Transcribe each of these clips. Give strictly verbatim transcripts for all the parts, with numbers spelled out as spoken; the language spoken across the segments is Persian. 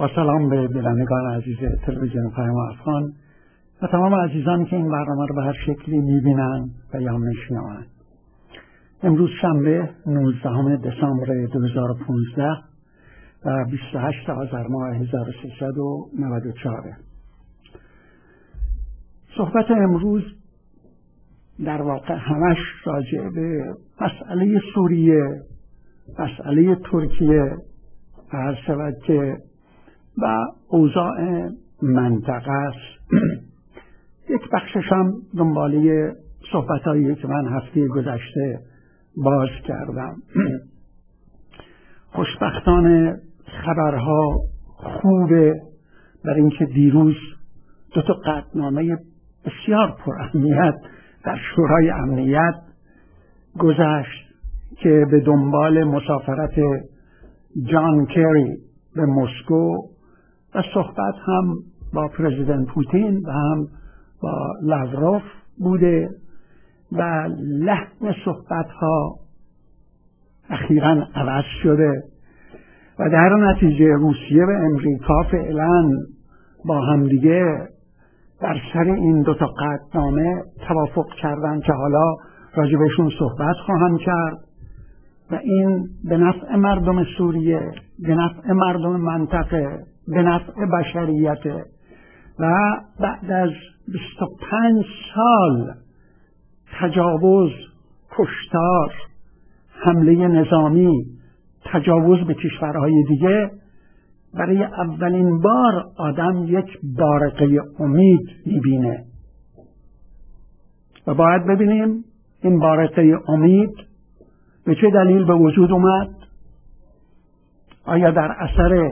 با سلام به بینندگان عزیز تلویزیون پیام افغان و تمام عزیزانی که این برنامه رو به هر شکلی میبینن و یا میشنون. امروز شنبه نوزدهم دسامبر دو هزار و پانزده و بیست و هشتم آذر ماه هزار و سیصد و نود و چهار. صحبت امروز در واقع همش راجع به مسئله سوریه، مسئله ترکیه هر شود که و اوضاع منطقه است. یک بخشش هم دنباله صحبتایی که من هفته گذشته باز کردم. خوشبختانه خبرها خوبه، برای اینکه دیروز دو تا قطعنامه بسیار پراهمیت در شورای امنیت گذشت که به دنبال مسافرت جان کری به مسکو و صحبت هم با پرزیدنت پوتین و هم با لاوروف بوده و لحن صحبت ها اخیراً عوض شده و در نتیجه روسیه و امریکا فعلاً با همدیگه در سر این دو تا قطعنامه توافق کردن که حالا راجبشون صحبت خواهم کرد و این به نفع مردم سوریه، به نفع مردم منطقه، به نفع بشریت و بعد از بیست و پنج سال تجاوز، کشتار، حمله نظامی، تجاوز به کشورهای دیگه، برای اولین بار آدم یک بارقه امید میبینه و باید ببینیم این بارقه امید به چه دلیل به وجود اومد. آیا در اثر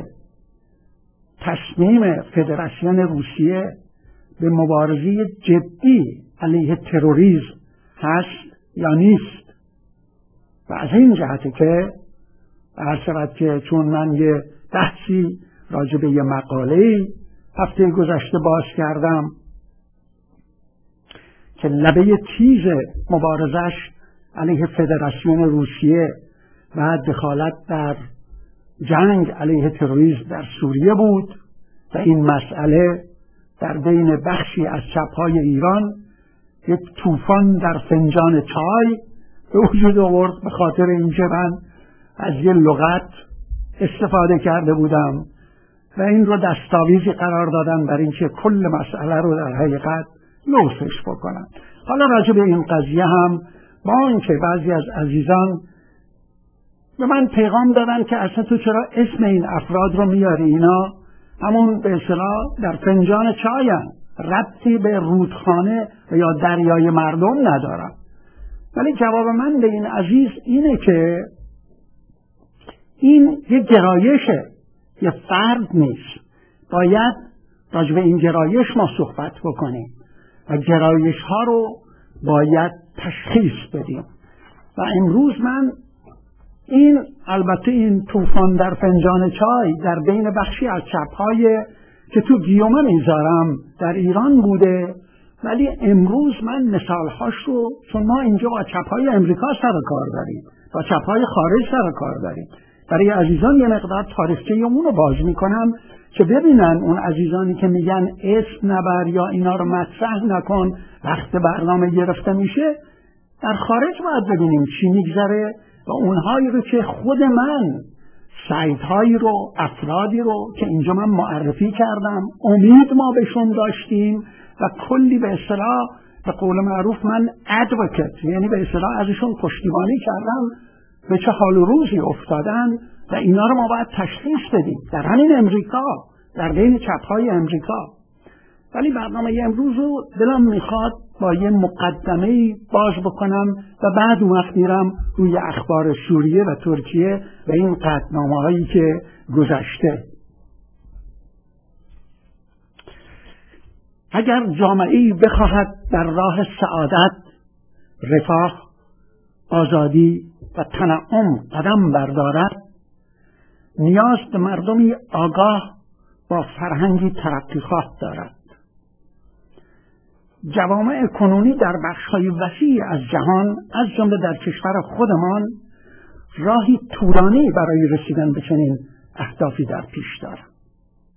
تصمیم فدراسیون روسیه به مبارزه جدی علیه تروریسم هست یا نیست؟ و از این جهتی که هر شود که چون من یه بحثی راجع به یه مقاله هفته گذشته باز کردم که لبه تیز مبارزش علیه فدراسیون روسیه و دخالت در جنگ علیه تروریسم در سوریه بود و این مسئله در بین بخشی از چپ‌های ایران یک طوفان در فنجان چای به وجود آورد، به خاطر اینکه من از یه لغت استفاده کرده بودم و این رو دستاویزی قرار دادن برای اینکه کل مسئله رو در حقیقت لوسش بکنن. حالا راجع به این قضیه هم با اینکه بعضی از عزیزان به من پیغام دادن که اصلا تو چرا اسم این افراد رو میاری، اینا همون به اصطلاح در فنجان چاین، ربطی به رودخانه و یا دریای مردم ندارن. ولی جواب من به این عزیز اینه که این یه گرایشه، یه فرد نیست. باید راجع به این گرایش ما صحبت بکنیم و گرایش ها رو باید تشخیص بدیم. و امروز من این البته این طوفان در فنجان چای در بین بخشی از چپ‌های که تو گیومه میذارم در ایران بوده، ولی امروز من مثالهاش رو، چون ما اینجا با چپ‌های امریکا سر کار داریم، با چپ‌های خارج سر کار داریم، برای عزیزان یه مقدار تاریخچه اون رو باز میکنم که ببینن اون عزیزانی که میگن اسم نبر یا اینا رو مطرح نکن وقت برنامه گرفته میشه، در خارج باید ببینیم چی میگذره و اونهایی رو که خود من سایت‌هایی رو، افرادی رو که اینجا من معرفی کردم، امید ما بهشون داشتیم و کلی به اصطلاح به قول معروف من ادوکت، یعنی به اصطلاح ازشون پشتیبانی کردم، به چه حال و روزی افتادن و اینا رو ما باید تشخیص بدیم در همین امریکا، در بین چپ‌های امریکا. ولی برنامه امروز رو دلم میخواد با یه مقدمه باز بکنم و بعد اون وقت میرم روی اخبار سوریه و ترکیه و این قطعنامه هایی که گذشته. اگر جامعه‌ای بخواهد در راه سعادت، رفاه، آزادی و تنعم قدم بردارد، نیاز به مردمی آگاه با فرهنگی ترقیخواه دارد. جوامع کنونی در بخش‌های وسیع از جهان از جمله در کشور خودمان راهی طولانی برای رسیدن به چنین اهدافی در پیش دارند.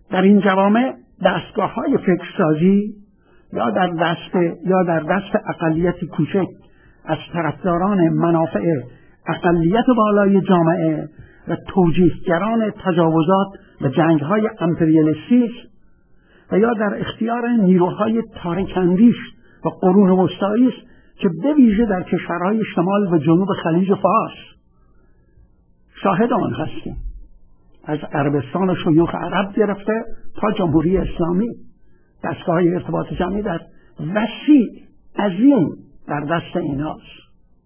در این جوامع دستگاه‌های فکرسازی یا در دست یا در دست اقلیتی کوچک از طرفداران منافع اقلیت بالای جامعه و توجیهگران تجاوزات و جنگ‌های امپریالیستی و یا در اختیار نیروهای تاریک‌اندیش و قرون وسطایی است که به ویژه در کشورهای شمال و جنوب خلیج فارس شاهد آن هستیم، از عربستان و شیوخ عرب گرفته تا جمهوری اسلامی. دستگاه ارتباط جمعی در وسیع عظیم در دست ایناست.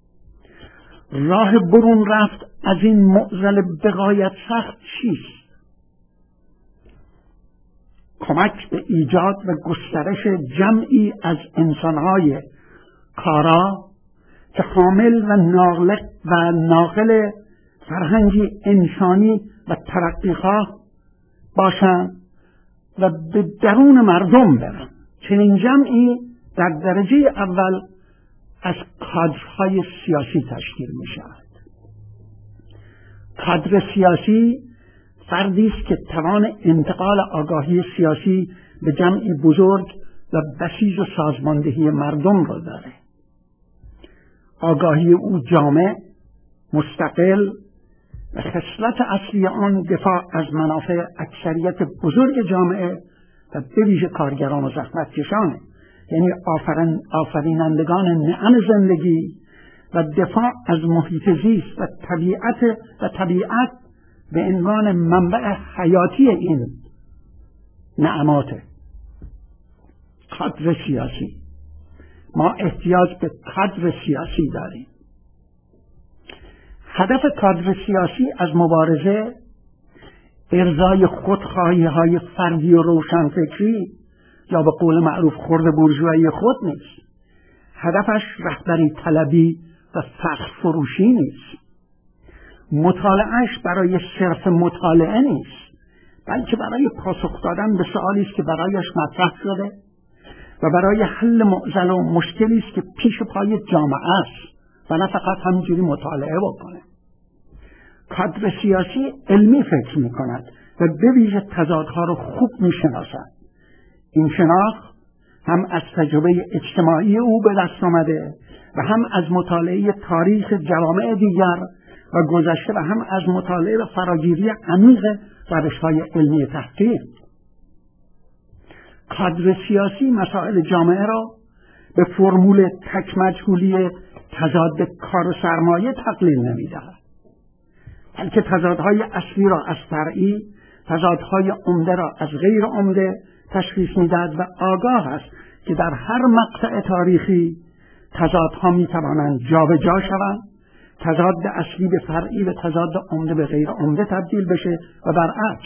راه برون رفت از این معضل بغایت سخت چیست؟ کمک به ایجاد و گسترش جمعی از انسانهای کارا که حامل و ناقل و ناقل فرهنگی انسانی و ترقیخواه باشند و به درون مردم برن. چنین جمعی در درجه اول از کادرهای سیاسی تشکیل می شود. کادر سیاسی فردی است که توان انتقال آگاهی سیاسی به جمعی بزرگ و بسیج و سازماندهی مردم را داره. آگاهی او جامع، مستقل و خصلت اصلی آن دفاع از منافع اکثریت بزرگ جامعه و به ویژه کارگران و زحمتکشان، یعنی آفرین آفرینندگان نعم زندگی و دفاع از محیط زیست و طبیعت و طبیعت به عنوان منبع حیاتی این نعمات. کادر سیاسی، ما احتیاج به کادر سیاسی داریم. هدف کادر سیاسی از مبارزه ارضای خودخواهی های فردی و روشنفکری یا به قول معروف خرد بورژوایی خود نیست. هدفش رهبری طلبی و فخر فروشی نیست. مطالعهش برای صرف مطالعه نیست، بلکه برای پاسخ دادن به سؤالی است که برایش مطرح شده و برای حل معضل و مشکلی است که پیش پای جامعه است و نه فقط همینجوری مطالعه بکنه. کادر سیاسی علمی فکر می کند و به ویژه تضادها رو خوب می شناسد. این شناخت هم از تجربه اجتماعی او به دست آمده و هم از مطالعه تاریخ جوامع دیگر و گذشته و هم از مطالعه و فراگیری عمیق روش‌های علمی تحقیق. کادر سیاسی مسائل جامعه را به فرمول تک مجهولی تضاد کار و سرمایه تقلیل نمی‌دهد، بلکه تضادهای اصلی را از فرعی، تضادهای عمده را از غیر عمده تشخیص می‌دهد و آگاه است که در هر مقطع تاریخی تضادها می‌توانند جابجا شوند، تضاد اصلی به فرعی و تضاد عمده به غیر عمده تبدیل بشه و برعکس.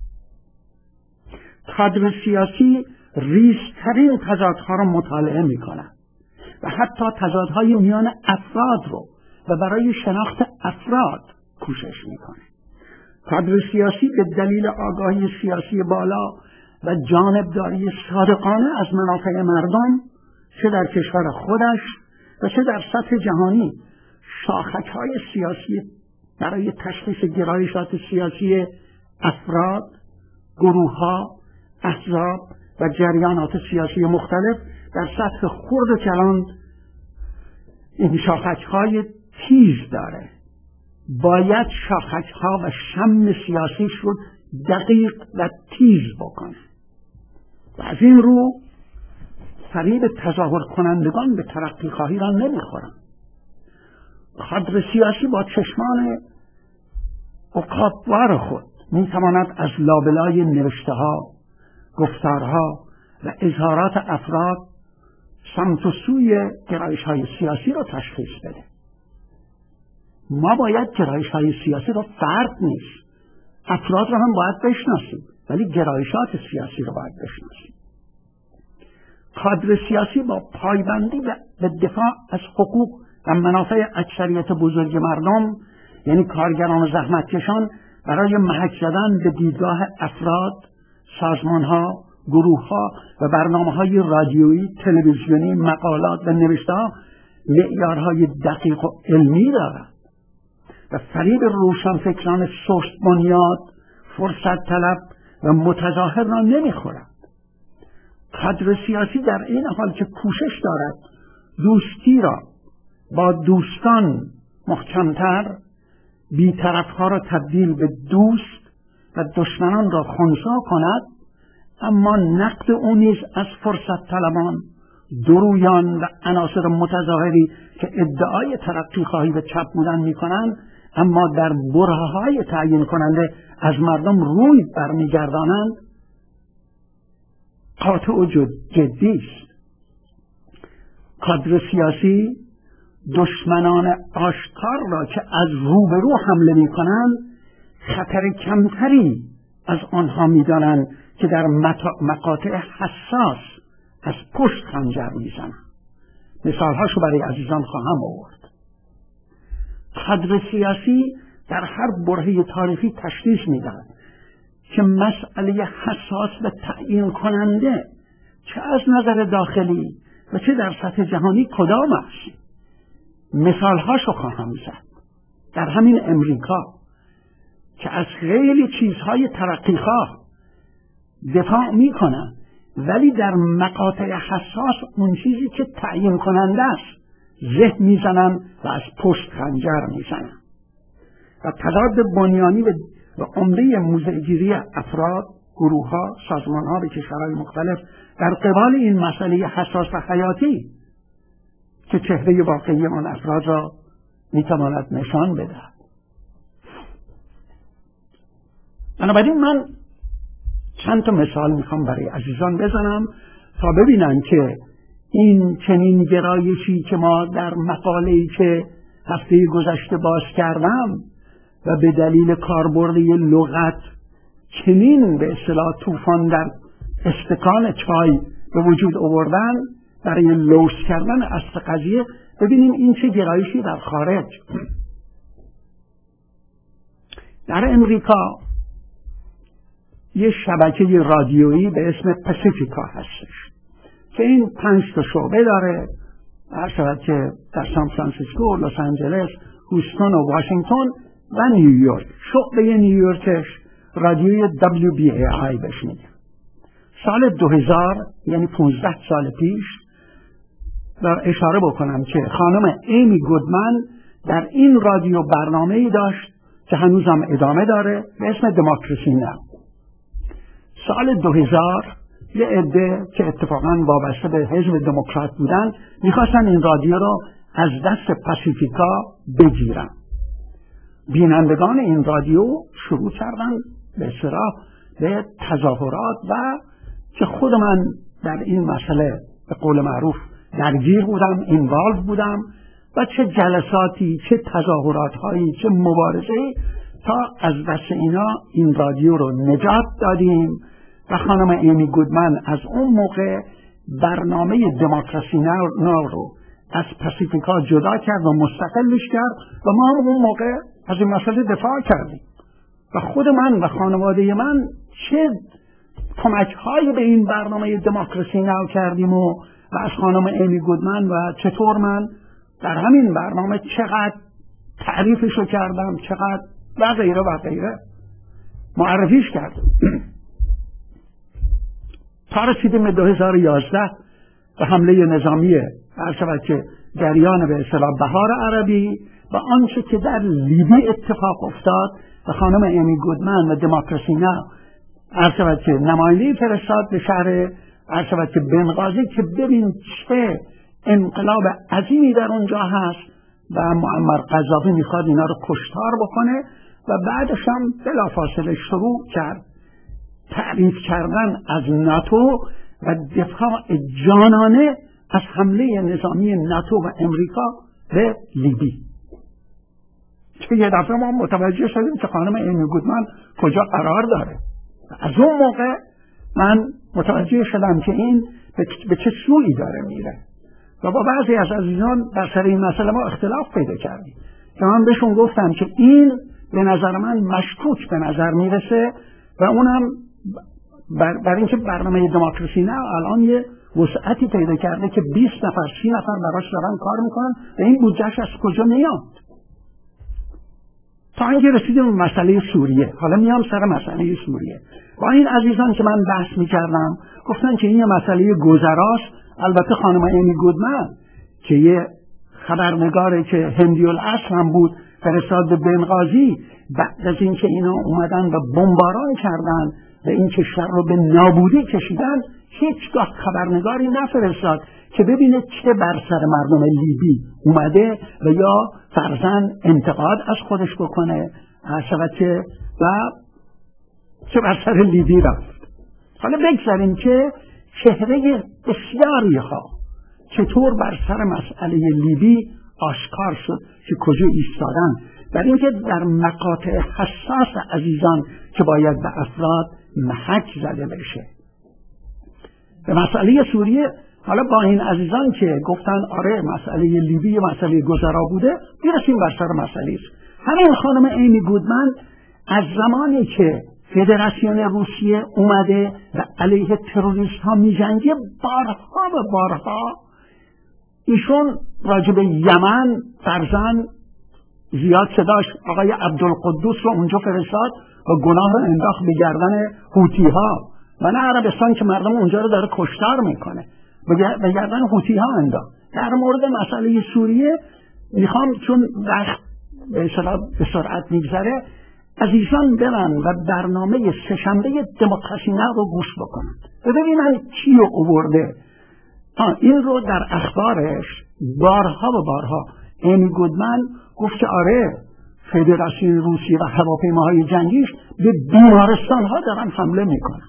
کادر سیاسی ریزترین تضادها را مطالعه می‌کند و حتی تضادهای میان افراد رو و برای شناخت افراد کوشش می‌کنه. کادر سیاسی به دلیل آگاهی سیاسی بالا و جانبداری صادقانه از منافع مردم، چه در کشور خودش و چه در سطح جهانی، شاخک‌های سیاسی برای تشخیص گرایشات سیاسی افراد، گروه‌ها، احزاب و جریانات سیاسی مختلف در سطح خرد و کلان این شاخک‌های تیز داره. باید شاخک‌ها و شم سیاسیش رو دقیق و تیز بکنه و از این رو فریب تظاهر کنندگان به ترقی خواهی را نمیخورن. کادر سیاسی با چشمان عقاب‌وار خود میتواند از لابلای نوشته ها، گفتارها و اظهارات افراد سمت و سوی گرایش های سیاسی را تشخیص بده. ما باید گرایش های سیاسی را فرد نیست، افراد را هم باید بشناسیم، ولی گرایشات سیاسی را باید بشناسیم. کادر سیاسی با پایبندی به دفاع از حقوق و منافع اکثریت بزرگ مردم، یعنی کارگران و زحمتکشان، برای محک زدن به دیدگاه افراد، سازمانها، گروهها و برنامه‌های رادیویی، تلویزیونی، مقالات و نوشته‌ها معیارهای دقیق و علمی دارد و فریب روشنفکران سست بنیاد، فرصت طلب و متظاهر را نمیخورد. کادر سیاسی در این حال که کوشش دارد دوستی را با دوستان محکمتر، بی‌طرف‌ها را تبدیل به دوست و دشمنان را خنثی کند، اما نقد او نیز از فرصت طلبان، درویان و عناصر متظاهری که ادعای ترقی خواهی و چپ بودن می‌کنند اما در برهه‌های تعیین کننده از مردم روی برمیگردانند، قاطع و جدی است. کادر سیاسی دشمنان آشکار را که از روبرو حمله می‌کنند خطر کمتری از آنها می‌دانند که در مقاطع حساس از پشت خنجر می‌زنند. مثال‌هاشو برای عزیزان خواهم آورد. کادر سیاسی در هر برهه تاریخی تشخیص می‌دهد که مسئله حساس و تعیین کننده چه از نظر داخلی و چه در سطح جهانی کدام است. مثال‌هاشو خواهم زد. در همین امریکا که از خیلی چیزهای ترقیخواه دفاع می‌کنند، ولی در مقاطع حساس اون چیزی که تعیین کننده است ذهن می‌زنند و از پشت خنجر می‌زنند. و تضاد بنیانی و عمده موضع‌گیری افراد، گروه‌ها، سازمان‌ها به کشورهای مختلف در قبال این مسئله حساس و حیاتی که چهره واقعی آن افراد را می‌تواند نشان بدهد. بنابراین من چند تا مثال میخوام برای عزیزان بزنم تا ببینن که این چنین گرایشی که ما در مقاله‌ای که هفته گذشته باز کردم و به دلیل کاربرد لغت چنین به اصطلاح طوفان در استکان چای به وجود آوردن برای لوس کردن اصل قضیه، ببینیم این چه گرایشی در خارج. در امریکا یه شبکه رادیویی به اسم پاسیفیکا هستش که این پنج تا شعبه داره، هر شود که در سان فرانسیسکو، لس آنجلس، هوستون و واشنگتن و نیویورک. شعبه نیویورکش رادیوی دبلیو بی ای آی بهش میگن. سال دو هزار یعنی پانزده سال پیش در اشاره بکنم که خانم ایمی گودمن در این رادیو برنامه‌ای داشت که هنوزم ادامه داره به اسم دموکراسی ناو. سال دو هزار یه عده که اتفاقاً وابسته به حزب دموکرات بودن میخواستن این رادیو رو از دست پاسیفیکا بگیرن. بینندگان این رادیو شروع کردن به اصطلاح به تظاهرات و که خود من در این مسئله به قول معروف درگیر بودم، اینوالو بودم و چه جلساتی، چه تظاهرات‌هایی، چه مبارزه‌ای تا از دست اینا این رادیو رو نجات دادیم و خانم ایمی گودمن از اون موقع برنامه دموکراسی ناو رو از پاسیفیکا جدا کرد و مستقلش کرد و ما هم اون موقع از این مسئله دفاع کردیم و خود من و خانواده من چه کمک‌هایی به این برنامه دموکراسی ناو کردیم و, و از خانم ایمی گودمن و چطور من در همین برنامه چقدر تعریفشو کردم، چقدر و غیره و غیره معرفیش کردم. تا رسیدیم به دو هزار و یازده و حمله نظامی هر شود که جریان به اصطلاح بهار عربی و آنچه که در لیبی اتفاق افتاد و خانم ایمی گودمن و دموکراسی ناو هر شود که نماینده‌ای فرستاد به شهر هر شود که بنغازی که ببین چه انقلاب عظیمی در اونجا هست و معمر قذافی میخواد اینا رو کشتار بکنه و بعدش هم بلافاصله شروع کرد تعریف کردن از ناتو و دفاع جانانه از حمله نظامی ناتو و امریکا به لیبی. که یه دفعه ما متوجه شدیم که خانم ایمی گودمن کجا قرار داره. از اون موقع من متوجه شدم که این به چه سویی داره میره و با بعضی از عزیزان در سر این مسئله ما اختلاف پیدا کردیم که من بهشون گفتم که این به نظر من مشکوک به نظر میرسه و اونم بر, بر اینکه برنامه دموکراسی نه الان یه وسعتی پیدا کرده که بیست نفر سی نفر براش دارن کار میکنن و این بودجهش از کجا میاد. تا اینکه رسیدیم به مسئله سوریه. حالا میام سر مسئله سوریه. با این عزیزان که من بحث میکردم گفتن که این مسئله گذراست. البته خانم امی گودمن که یه خبرنگاره که هندی الاصل هم بود فرستاد به بنغازی، بعد از اینکه اینا اومدن و بمباران کردن و این کشور رو به نابودی کشیدن، هیچگاه خبرنگاری نفرستاد که ببینه چه بر سر مردم لیبی اومده و یا فرضاً انتقاد از خودش بکنه چه و چه بر سر لیبی رفت. حالا بگذاریم که چهره بسیاری ها چطور بر سر مسئله لیبی آشکار شد که کجا ایستادن، در اینکه در مقاطع حساس عزیزان که باید به افراد محک زده بشه. به مسئله سوریه حالا با این عزیزان که گفتن آره مسئله لیبی مسئله گذرا بوده، میرسیم بر سر مسئله است. همین خانم امی گودمن از زمانی که فدراسیون روسیه اومده و علیه تروریست ها میجنگه، بارها و بارها ایشون راجب یمن فرزن زیاد صداش آقای عبدالقدوس رو اونجا فرستاد و گناه رو انداخت به گردن حوتی ها و نه عربستان که مردم اونجا رو داره کشتار میکنه به گردن حوتی ها انداخت. در مورد مسئله سوریه میخوام چون وقت به سرعت میگذره عزیزان برن و برنامه سه‌شنبه دموکراسی نه رو گوش بکنن و ببینن کی رو آورده. این رو در اخبارش بارها و بارها امی گودمن گفت که آره فدراسیون روسیه و هواپیماهای جنگیش به بیمارستان ها دارن حمله میکنن.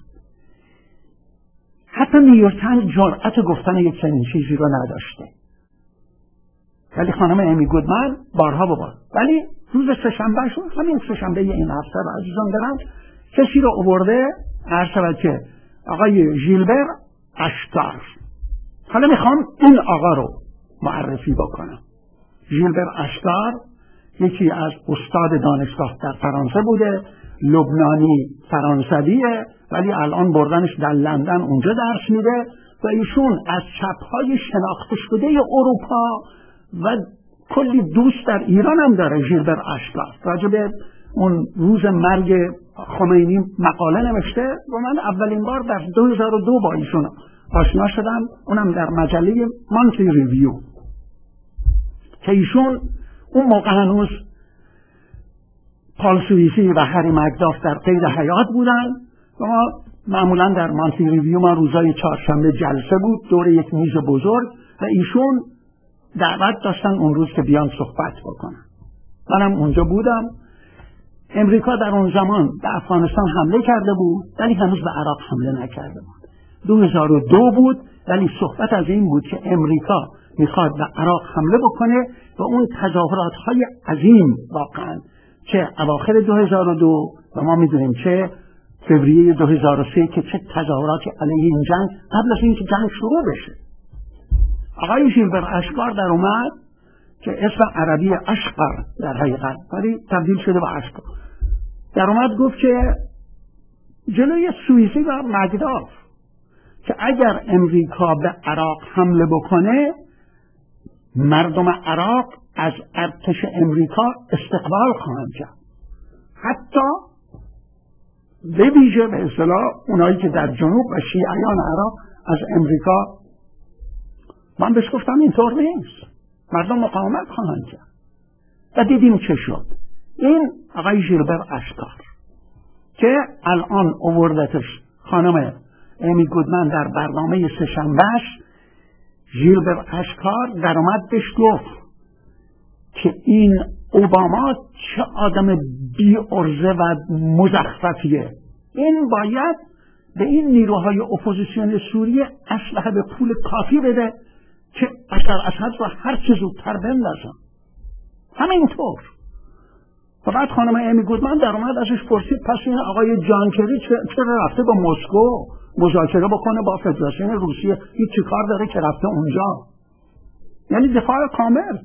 حتی نیویورک تایمز جرأت گفتن یک چنین چیزی رو نداشته، ولی خانم امی گودمن بارها و بار. ولی روز سه‌شنبه شد، همین سه‌شنبه این هفته رو عزیزان دارن کسی رو آورده هر شود که آقای ژیلبر اشکار. حالا میخوام این آقا رو معرفی بکنم. ژیلبر اشکار یکی از استاد دانشگاه در فرانسه بوده، لبنانی فرانسویه ولی الان بردنش در لندن اونجا درس میده و ایشون از چپهای شناخته شده اروپا و کلی دوست در ایران هم داره. ژیلبر اشکار راجع به اون روز مرگ خمینی مقاله نوشته و من اولین بار در دو هزار و دو با ایشون آشنا شدم، اونم در مجله مانتلی ریویو که ایشون اون موقع هنوز پال سویسی و هری مکداف در قید حیات بودن و ما معمولا در مانتلی ریویو ما روزای چهارشنبه جلسه بود دور یک میز بزرگ و ایشون دعوت داشتن اون روز که بیان صحبت بکنن. منم اونجا بودم. امریکا در اون زمان به افغانستان حمله کرده بود ولی هنوز به عراق حمله نکرده بود. دو هزار و دو بود ولی صحبت از این بود که امریکا میخواد به عراق حمله بکنه و اون تظاهرات های عظیم واقعا چه اواخر دو هزار و دو و ما میدونیم چه فوریه دو هزار و سه که چه تظاهراتی علیه این جنگ قبل از اینکه جنگ شروع بشه. آقای ژیلبر اشکار در اومد که اسم عربی اشقر در حقیقت ولی تبدیل شده به اشکار، در اومد گفت که جلوی سوئیسی و مکداف که اگر امریکا به عراق حمله بکنه مردم عراق از ارتش امریکا استقبال خواهند کرد، حتی به ویژه به اصطلاح اونایی که در جنوب و شیعیان عراق از امریکا. من بهش گفتم اینطور نیست، مردم مقاومت خواهند کرد و دیدیم چه شد. این آقای ژیلبر اشکار که الان آوردتش خانم امی گودمن در برنامه سه‌شنبهش، ژیلبر اشکار در اومد بهش گفت که این اوباما چه آدم بی ارزه و مزخرفیه، این باید به این نیروهای اپوزیسیون سوریه اسلحه به پول کافی بده که بشار اسد رو هر چه زودتر بندازن. همینطور. و بعد خانم امی گودمن در اومد ازش پرسید پس این آقای جان کری چرا رفته با مسکو مذاکره بکنه با فدراسیون روسیه، این چی کار داره که رفته اونجا؟ یعنی دفاع کامل.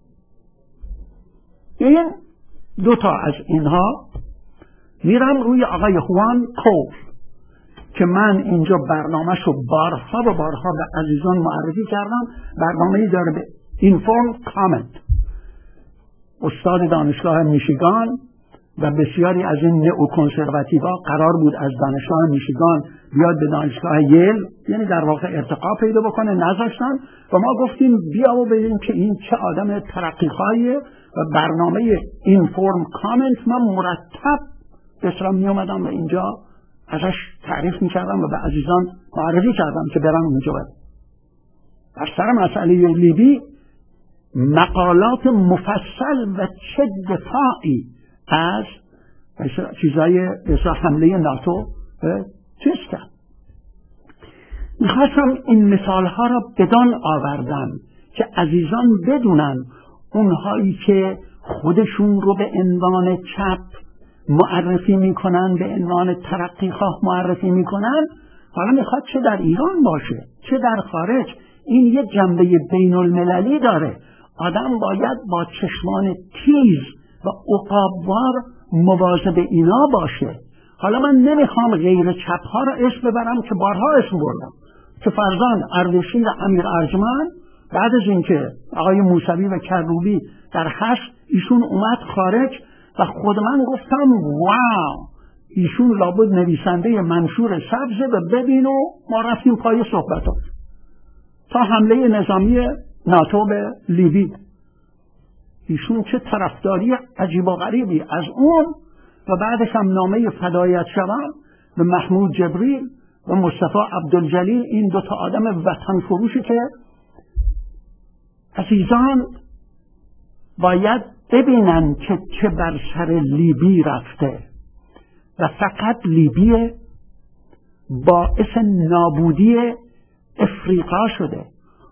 این دوتا از اینها میرم روی آقای خوان کوف که من اینجا برنامه شو بارها و بارها به عزیزان معرفی کردم. برنامه‌ای داره به اینفورم کامنت، استاد دانشگاه میشیگان و بسیاری از این نئوکنسرواتیوها قرار بود از دانشگاه میشیگان بیاد به دانشگاه ییل، یعنی در واقع ارتقا پیدا بکنه، نذاشتن و ما گفتیم بیا و ببینیم که این چه آدم ترقی‌خواهیه و برنامه اینفورم کامنت ما مرتب بسرا می اومدم و اینجا ازش تعریف می کردم و به عزیزان معرفی کردم که برن اونجا باید. در سر مسئله لیبی مقالات مفصل و چه دفاعی از چیزای بسیار حمله ناتو چیز کرد. میخواستم این مثال ها را بدان آوردم که عزیزان بدونن اونهایی که خودشون رو به عنوان چپ معرفی میکنن، به عنوان ترقیخواه معرفی میکنن، حالا میخواد چه در ایران باشه چه در خارج، این یه جنبه بین المللی داره. آدم باید با چشمان تیز و عقاب‌وار مواظب اینا باشه. حالا من نمیخوام غیر چپ ها را اسم ببرم که بارها اسم بردم، که فرزان اردشیر و امیر ارجمند بعد از اینکه آقای موسوی و کروبی در هشت ایشون اومد خارج و خود من گفتم واو ایشون لابد نویسنده منشور سبزه و ببین و ما رفتیم پای صحبتات تا حمله نظامی ناتو به لیبی. ایشون چه طرفداری عجیب و غریبی از اون و بعدش هم نامه فدایت شوم به محمود جبریل و مصطفی عبدالجلیل، این دوتا آدم وطن فروشی که عزیزان باید ببینن که چه بر سر لیبی رفته و فقط لیبی باعث نابودی افریقا شده.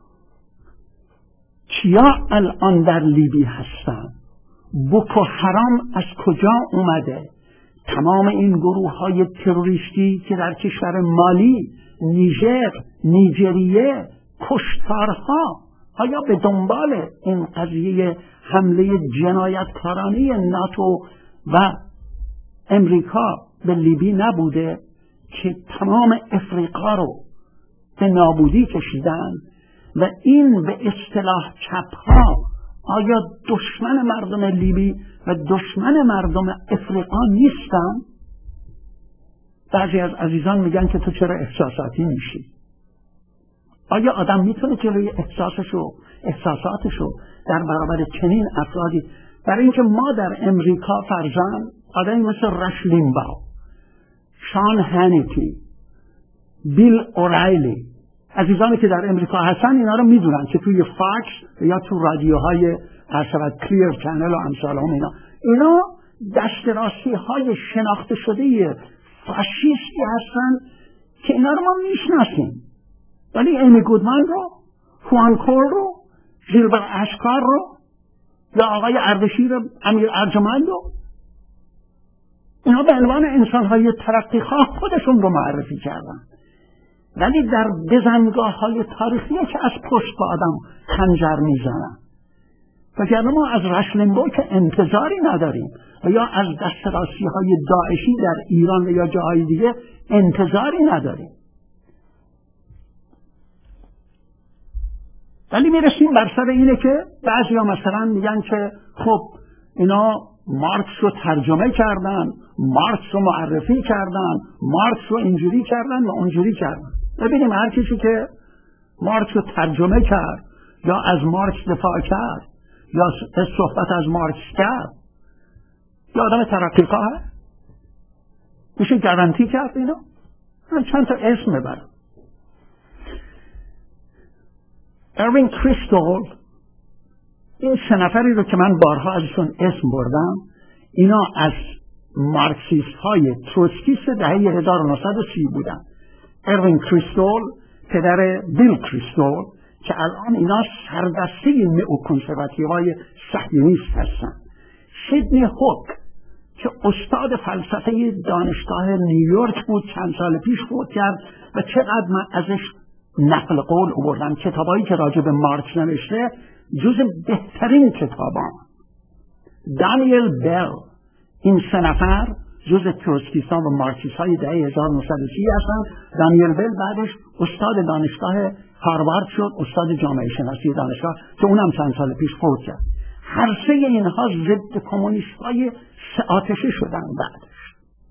کیا الان در لیبی هستن؟ بوکو حرام از کجا اومده؟ تمام این گروه های تروریستی که در کشور مالی، نیجر، نیجریه، کشتارها آیا به دنبال این قضیه حمله جنایتکارانه ناتو و امریکا به لیبی نبوده که تمام افریقا رو به نابودی کشیدن؟ و این به اصطلاح چپ‌ها آیا دشمن مردم لیبی و دشمن مردم افریقا نیستن؟ بعضی از عزیزان میگن که تو چرا احساساتی میشی؟ آیا آدم میتونه جلوی احساسشو احساساتشو در برابر چنین افرادی، برای اینکه ما در امریکا فرزن آدمی مثل رش لیمباو، شان هانیتی، بیل اورایلی، عزیزانی که در امریکا هستن اینا رو میدونن که توی فاکس یا تو رادیوهای ارشد کلیر چنل و امثال هم اینا اینا دسترسی های شناخته شده فاشیستی هستن که اینا رو ما میشناسیم. ولی ایمی گودمن رو، خوان کول رو، ژیلبر اشکار رو یا آقای اردشیر امیر ارجمند رو، اینا به عنوان انسان‌های ترقیخواه خودشون رو معرفی کردن، ولی در بزنگاه های تاریخیه که از پشت با آدم خنجر میزنن. وگرنه ما از رش لیمباو که انتظاری نداریم و یا از دسترسی های داعشی در ایران و یا جاهای دیگه انتظاری نداریم. ولی میرسیم بر سر اینه که بعضی ها مثلا میگن که خب اینا مارکس رو ترجمه کردن، مارکس رو معرفی کردن، مارکس رو اینجوری کردن و اونجوری کردن. ببینیم هر کسی که مارکس رو ترجمه کرد یا از مارکس دفاع کرد یا صحبت از مارکس کرد یا آدم ترقیخواه میشه گارانتی کرد اینو؟ من چند تا اسم ببرم. اروین کریستال، این سه نفری رو که من بارها ازشون اسم بردم، اینا از مارکسیست های تروتسکیست دهه هزار و نهصد و سی بودن. اروین کریستال پدر بیل کریستال که الان اینا سردسته نئوکنسرواتیوهای صهیونیست هستن. سیدنی هوک که استاد فلسفه دانشگاه نیویورک بود، چند سال پیش فوت کرد و چقدر من ازش نقل قول آوردم. کتابایی که راجع به مارکس نوشته جز بهترین کتابان. دانیل بل، این سه نفر جز تروتسکیستان و مارکسیست های دهه هزار و نهصد و سی هستن. دانیل بل بعدش استاد دانشگاه هاروارد شد، استاد جامعه شناسی دانشگاه که اونم چند سال پیش فوت کرد. هر سه اینها ضد کمونیست های سه آتشه شدن. بعدش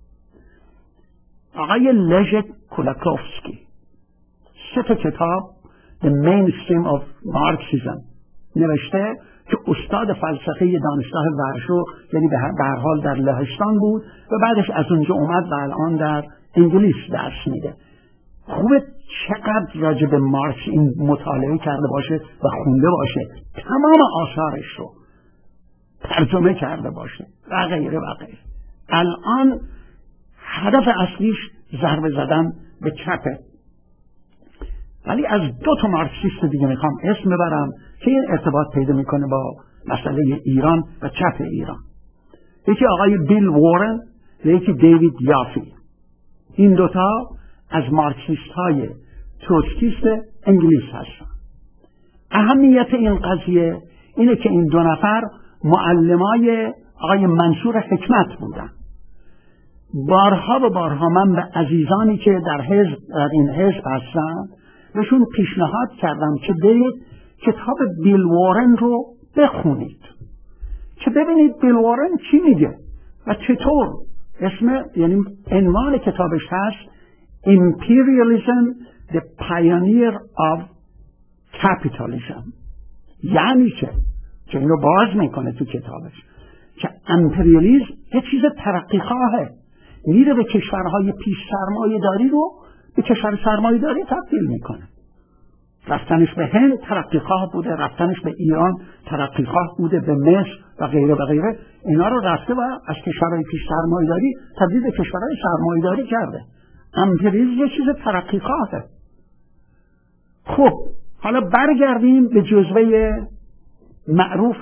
آقای لژ کولاکوفسکی سه تا کتاب The Mainstream of Marxism نوشته که استاد فلسفه دانشگاه ورشو، یعنی به هر حال در لهستان بود و بعدش از اونجا اومد و الان در انگلیس درس میده. خوبه چقدر راجع به مارکس این مطالعه کرده باشه و خونده باشه، تمام آثارش رو ترجمه کرده باشه و غیره و غیره. الان هدف اصلیش ضربه زدن به چپه. ولی از دو تا مارکسیست دیگه میخوام اسم ببرم که این ارتباط پیدا میکنه با مسئله ایران و چپ ایران. یکی آقای بیل وارن و یکی دیوید یافی. این دوتا از مارکسیست های تروتسکیست انگلیس هستن. اهمیت این قضیه اینه که این دو نفر معلمای آقای منصور حکمت بودن. بارها و بارها من به عزیزانی که در حزب در این حزب هستن بهشون پیشنهاد کردم که برید کتاب بیل وارن رو بخونید که ببینید بیل وارن چی میگه و چطور. اسم یعنی عنوان کتابش هست Imperialism the Pioneer of Capitalism. یعنی چه؟ که اینو باز میکنه تو کتابش که امپریالیسم یه چیز ترقی خواهه، میره به کشورهای پیش سرمایه داری رو به کشور سرمایه داری تبدیل میکنه. رفتنش به هند ترقی خواه بوده، رفتنش به ایران ترقی خواه بوده، به مصر و غیره و غیره. اینا رو رفته و از کشورهای پیش سرمایه داری تبدیل به کشورهای سرمایه داری کرده. امپریالیسم یه چیز ترقی خواهه. خب حالا برگردیم به جزوه معروف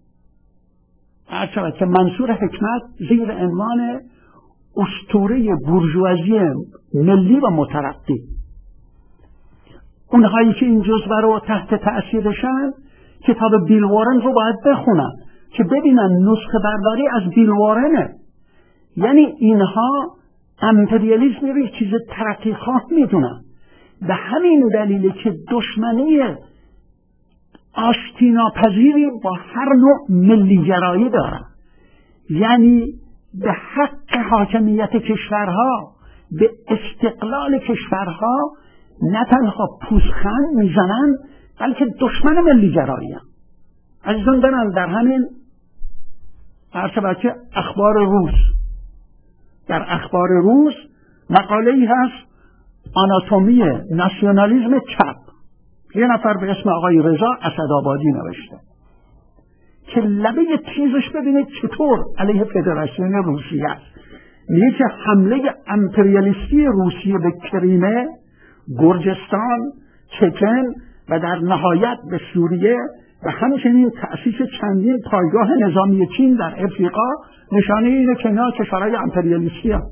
هرچند که منصور حکمت زیر عنوان اسطوره بورژوازی ملی و مترقی. اونهایی که این جزوه رو تحت تأثیرشن کتاب بیل وارن رو باید بخونن که ببینن نسخه برداری از بیل وارنه. یعنی اینها امپریالیسم رو چیز ترقی خواه میدونن. به همین دلیله که دشمنی آشتی ناپذیری با هر نوع ملیگرایی دارن. یعنی به حق حاکمیت کشورها، به استقلال کشورها نه تنها پوزخند میزنن بلکه دشمن ملیگرایی هم. عزیزان برن در همین عرصه بچه اخبار روز، در اخبار روز مقاله‌ای هست آناتومی ناسیونالیسم چپ. یه نفر به اسم آقای رضا اسدآبادی نوشته که لبه تیزش ببینید چطور علیه فدراسیون روسیه است. میگه که حمله امپریالیستی روسیه به کریمه، گرجستان، چچن و در نهایت به سوریه و همچنین تأسیس چندین پایگاه نظامی چین در افریقا نشانه اینه که اینا کشورهای امپریالیستی هستند.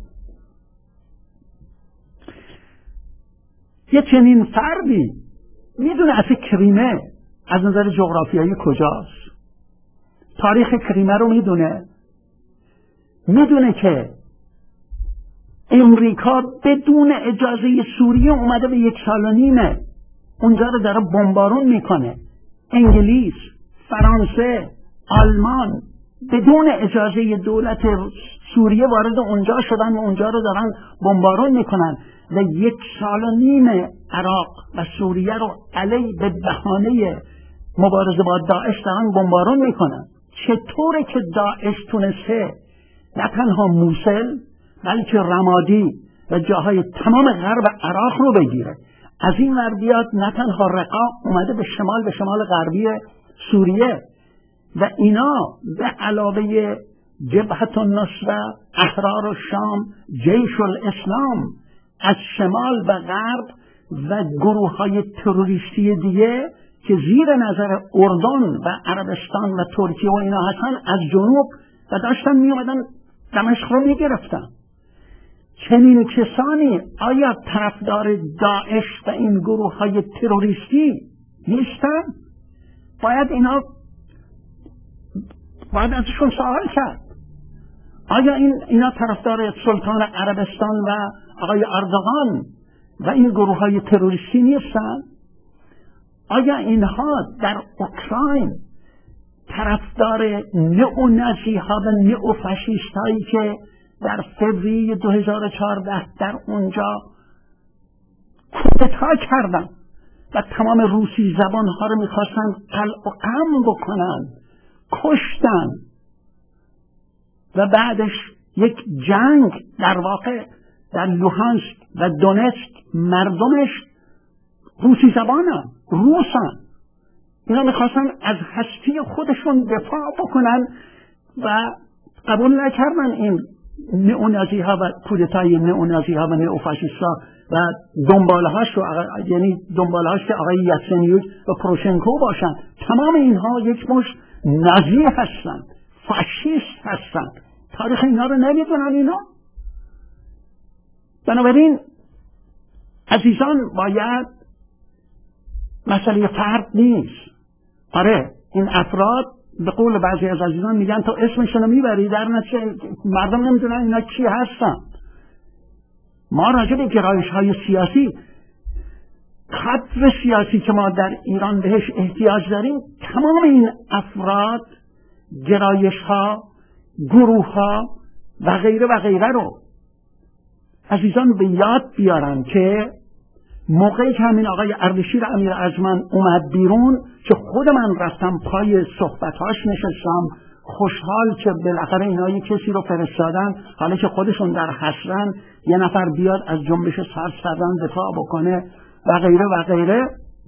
یه چنین فردی میدونه اصلا کریمه از نظر جغرافیایی کجاست، تاریخ کریمه رو میدونه، میدونه که امریکا بدون اجازه سوریه اومده به یک سال و نیمه اونجا رو داره بمبارون میکنه. انگلیس، فرانسه، آلمان بدون اجازه دولت سوریه وارد اونجا شدن و اونجا رو دارن بمبارون میکنن و یک سال و نیم عراق و سوریه رو علیه به بهانه مبارزه با داعش دارن بمبارون میکنن. چطوره که داعش تونسته نه تنها موصل بلکه رمادی و جاهای تمام غرب عراق رو بگیره؟ از این ور بیاد نه تنها رقا اومده به شمال به شمال غربی سوریه و اینا به علاوه جبهت النصره، احرار الشام، جیش الاسلام از شمال و غرب و گروه های تروریستی دیگه که زیر نظر اردن و عربستان و ترکیه و اینا هستن از جنوب و داشتن می اومدن دمشق رو می گرفتن. چنین کسانی آیا طرفدار داعش و این گروه های تروریستی نیستن؟ باید اینا باید ازشون سوال کرد. آیا این اینا طرفدار سلطان عربستان و آقای اردوغان و این گروه های تروریستی نیستن؟ آیا اینها در اوکراین طرفدار نئونازی ها و نئوفاشیست هایی که در فوریه دو هزار و چهارده در اونجا کودتا کردن و تمام روسی زبان ها رو میخواستن قلع و قم بکنن، کشتن و بعدش یک جنگ در واقع در لوهانسک و دونتسک مردمش روسی زبانن، روسن. اینا میخواستن از هستی خودشون دفاع بکنن و قبول نکردن این نئونازی ها و کودتای نئونازی ها و نئوفاشیست ها و دنباله هاش رو، یعنی دنباله هاش که آقای یاتسنیوک و پروشنکو باشن. تمام اینها یک مش نازی هستن، فاشیست هستن. تاریخ اینا رو نمیدونن اینا. بنابراین عزیزان باید مسئله فرد نیست. آره این افراد به قول بعضی از عزیزان میگن تو اسمشون رو میبری در نتیجه مردم نمیدونن اینا کی هستن. ما راجع به گرایش های سیاسی، خط سیاسی که ما در ایران بهش احتیاج داریم، تمام این افراد، گرایش ها، گروه ها و غیره و غیره رو عزیزان به یاد بیارن که موقعی که همین آقای اردشیر امیر ارجمند اومد بیرون، که خود من رفتم پای صحبتاش نشستم، خوشحال که بالاخره اینا یک کسی رو فرستادن، حالا که خودشون در حسرن، یه نفر بیاد از جنبش سرسران دفاع بکنه و غیره و غیره.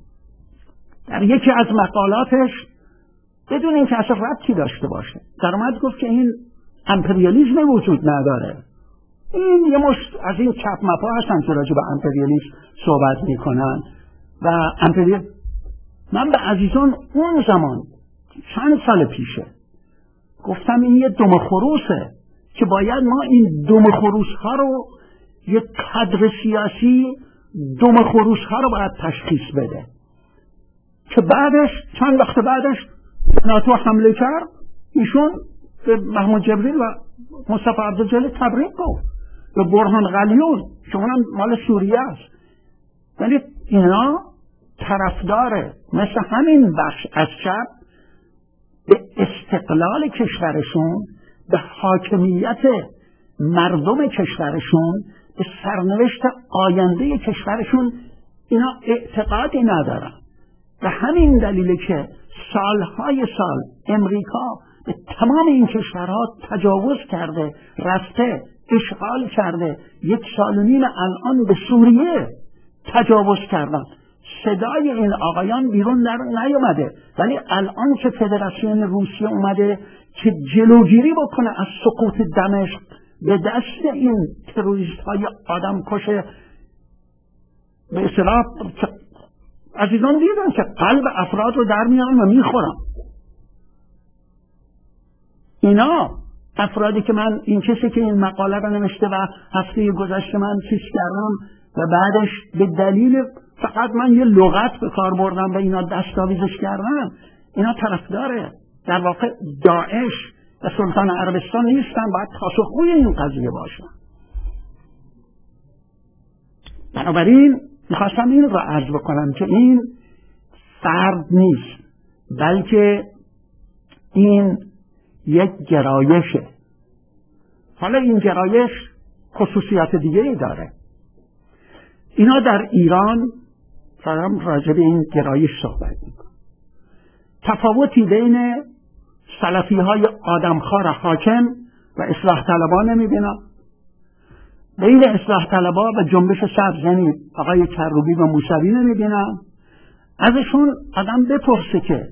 در یکی از مقالاتش بدون اینکه اصلا ربطی داشته باشه در اومد گفت که این امپریالیسم وجود نداره. این یه مشت از این چپ مپا هستن که راجع به امپریالیسم صحبت میکنن و امپریال. من به عزیزان اون زمان چند سال پیشه گفتم این یه دم خروسه که باید ما این دم خروس ها رو، یک کادر سیاسی دم خروس ها رو باید تشخیص بده که بعدش چند وقت بعدش ناتو حمله کرد، ایشون به محمود جبریل و مصطفی عبدالجلیل تبریک گفت، به برهان غلیون که اونم مال سوریه است. ولی اینا طرفداره مثل همین بخش از چپ به استقلال کشورشون، به حاکمیت مردم کشورشون، به سرنوشت آینده کشورشون اینا اعتقادی ندارن. به همین دلیله که سالهای سال امریکا به تمام این کشورها تجاوز کرده، رفته اشغال کرده. یک سال و نیم الان به سوریه تجاوز کردن. صدای این آقایان بیرون نیومده، ولی الان که فدراسیون روسیه اومده که جلوگیری بکنه از سقوط دمشق به دست این تروریست های آدم کشه، به اصطلاح عزیزان دیدن که قلب افراد رو در میارن و میخورن. اینا افرادی که من، این کسی که این مقاله رو نوشته و هفته گذشته من چیز کردم و بعدش به دلیل فقط من یه لغت به کار بردم و اینا دستاویزش کردم، اینا طرفداره در واقع داعش و سلطان عربستان نیستن، باید پاسخگوی این قضیه باشن. بنابراین میخواستم این رو عرض بکنم که این فرد نیست، بلکه این یک گرایشه. حالا این گرایش خصوصیات دیگه ای داره. اینا در ایران فرام راجع به این گرایش صحبت میکنه. تفاوتی بین سلفی های آدمخوار حاکم و اصلاح طلبان نمیبینم، بین اصلاح طلبا و جنبش سبز یعنی آقای کروبی و موسوی نمیبینم. ازشون آدم بپرسه که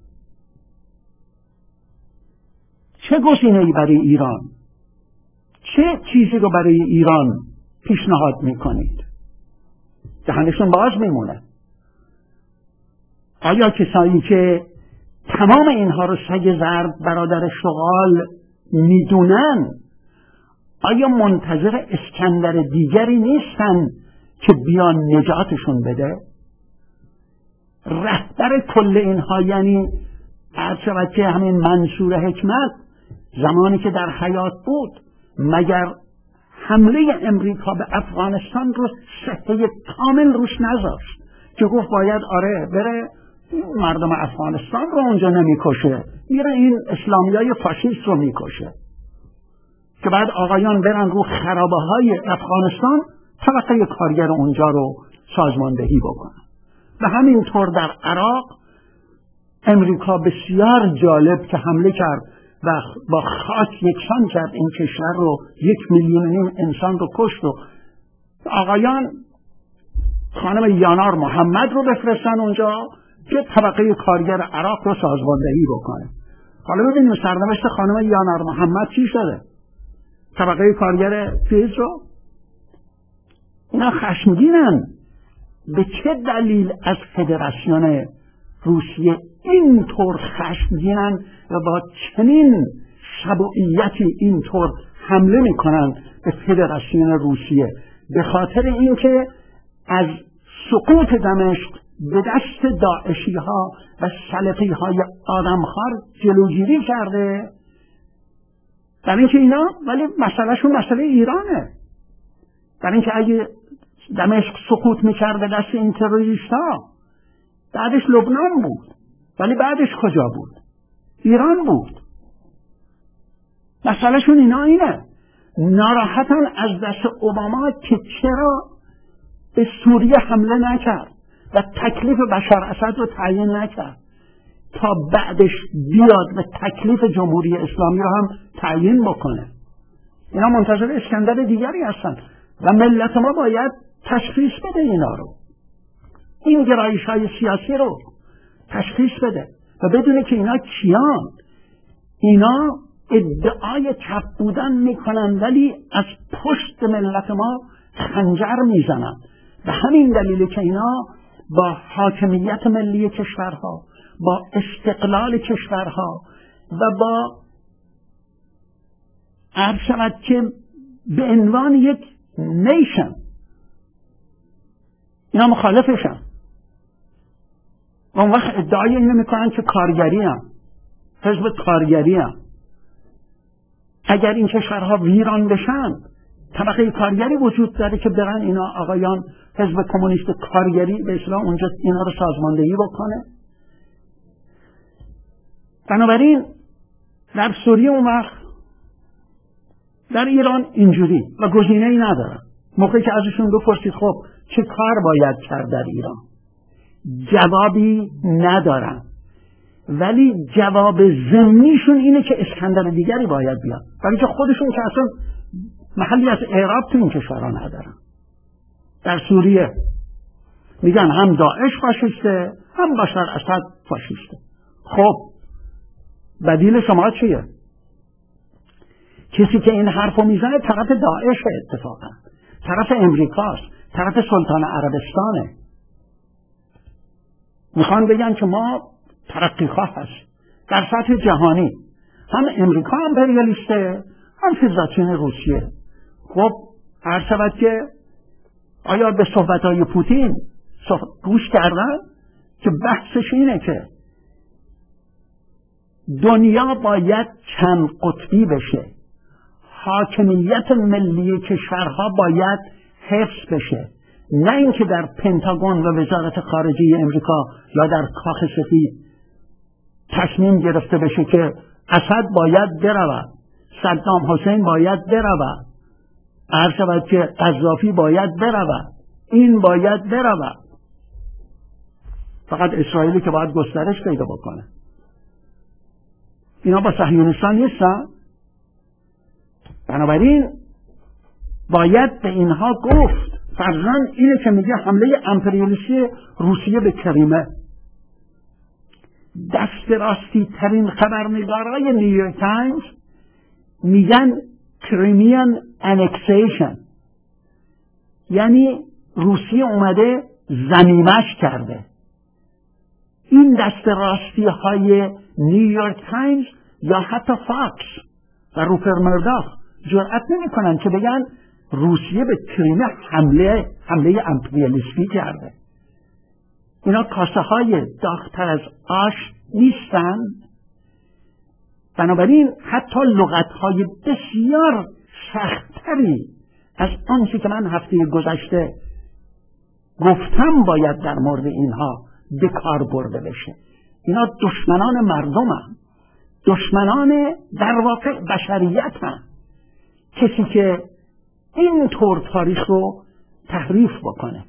چه گزینه‌ای برای ایران، چه چیزی رو برای ایران پیشنهاد میکنید؟ دهنشون باز میمونه. آیا کسایی که تمام اینها رو سگ زرد برادر شغال میدونن، آیا منتظر اسکندر دیگری نیستن که بیان نجاتشون بده؟ رهبر کل اینها یعنی هرچند که همین منصور حکمت زمانی که در حیات بود مگر حمله امریکا به افغانستان رو صحه کامل روش نذاشت که گفت باید آره بره مردم افغانستان رو اونجا نمیکشه، میره این اسلامیای فاشیست رو میکشه که بعد آقایان برن رو خرابه های افغانستان طبقه کارگر اونجا رو سازماندهی بکنن. و همینطور در عراق امریکا بسیار جالب که حمله کرد و با خاک یکسان کرد این کشور رو، یک میلیون نیم انسان رو کشت و آقایان خانم یانار محمد رو بفرستن اونجا که طبقه کارگر عراق رو سازماندهی بکنه. حالا ببینیم سرنوشت خانم یانار محمد چی شده؟ طبقه کارگر چیز رو اینا خشمگینن. به چه دلیل از فدراسیون روسیه اینطور خشمگینن و با چنین شبوعیتی اینطور حمله میکنن به فدراسیون روسیه؟ به خاطر اینکه از سقوط دمشق به دست داعشی ها و سلفی های آدمخوار جلوگیری کرده. در اینکه اینا ولی مسئلهشون مسئله ایرانه. در اینکه اگه دمشق سقوط میکرد به دست این تروریست ها، بعدش لبنان بود، ولی بعدش کجا بود؟ ایران بود. مسئلهشون اینا اینه، ناراحتن از دست اوباما که چرا به سوریه حمله نکرد و تکلیف بشار اسد رو تعیین نکرد تا بعدش بیاد و تکلیف جمهوری اسلامی رو هم تعیین بکنه. اینا منتظر اسکندر دیگری هستن و ملت ما باید تشخیص بده اینا رو، این گرایش های سیاسی رو تشخیص بده و بدونه که اینا کیان. اینا ادعای چپ بودن میکنن ولی از پشت ملت ما خنجر میزنن. به همین دلیل که اینا با حاکمیت ملی کشورها، با استقلال کشورها و با عرض شود که به عنوان یک نیشن اینا مخالفشن. اون وقت ادعای اینو میکنن که کارگری هم، حزب کارگری هم. اگر این کشورها ویران بشن طبقه کارگری وجود داره که برن اینا آقایان حزب کمونیست کارگری به اصطلاح اونجا اینا رو سازماندهی بکنه. بنابراین در سوریه اون وقت، در ایران اینجوری و گزینه ای ندارن. موقعی که ازشون بپرسید خب چه کار باید کرد در ایران، جوابی ندارن. ولی جواب ضمنیشون اینه که اسکندر دیگری باید بیاد، ولی که خودشون که اصلا محلی از اعراب تو این کشورها ندارن. در سوریه میگن هم داعش فاشیسته هم بشار اسد فاشیسته. خب بدیل شما چیه؟ کسی که این حرفو میزنه طرف داعش اتفاقا، طرف امریکاست، طرف سلطان عربستانه. میخوان بگن که ما ترقیخواه هست در سطح جهانی، هم امریکا امپریالیسته هم فدراسیون روسیه. خب عرض شود که آیا به صحبتهای پوتین گوش کردن که بحثش اینه که دنیا باید چند قطبی بشه، حاکمیت ملی کشورها باید حفظ بشه، نه اینکه در پنتاگون و وزارت خارجه امریکا یا در کاخ سفید تصمیم گرفته بشه که اسد باید برود، صدام حسین باید برود، عرض شود که قذافی باید برود، این باید برود. فقط اسرائیلی که باید گسترش پیدا بکنه. اینا با صهیونیستان نیستن. بنابراین باید به اینها گفت. فرضاً اینه که میگه حمله امپریالیستی روسیه به کریمه. دست راستی ترین خبرنگارای نیویورک تایمز میگن کریمیان انکسیشن، یعنی روسیه اومده ضمیمش کرده. این دست راستی های نیویورک تایمز یا حتی فاکس و روپر مرداخ جرأت نمی کنن که بگن روسیه به کریمه حمله حمله امپریالیستی کرده. اینا کاسه های داغ‌تر از آش نیستن. بنابراین حتی لغت های بسیار سخت‌تری از آنچه که من هفته گذشته گفتم باید در مورد اینها به کار برده بشه. اینا دشمنان مردم هم، دشمنان در واقع بشریت هم. کسی که این طور تاریخ رو تحریف بکنه.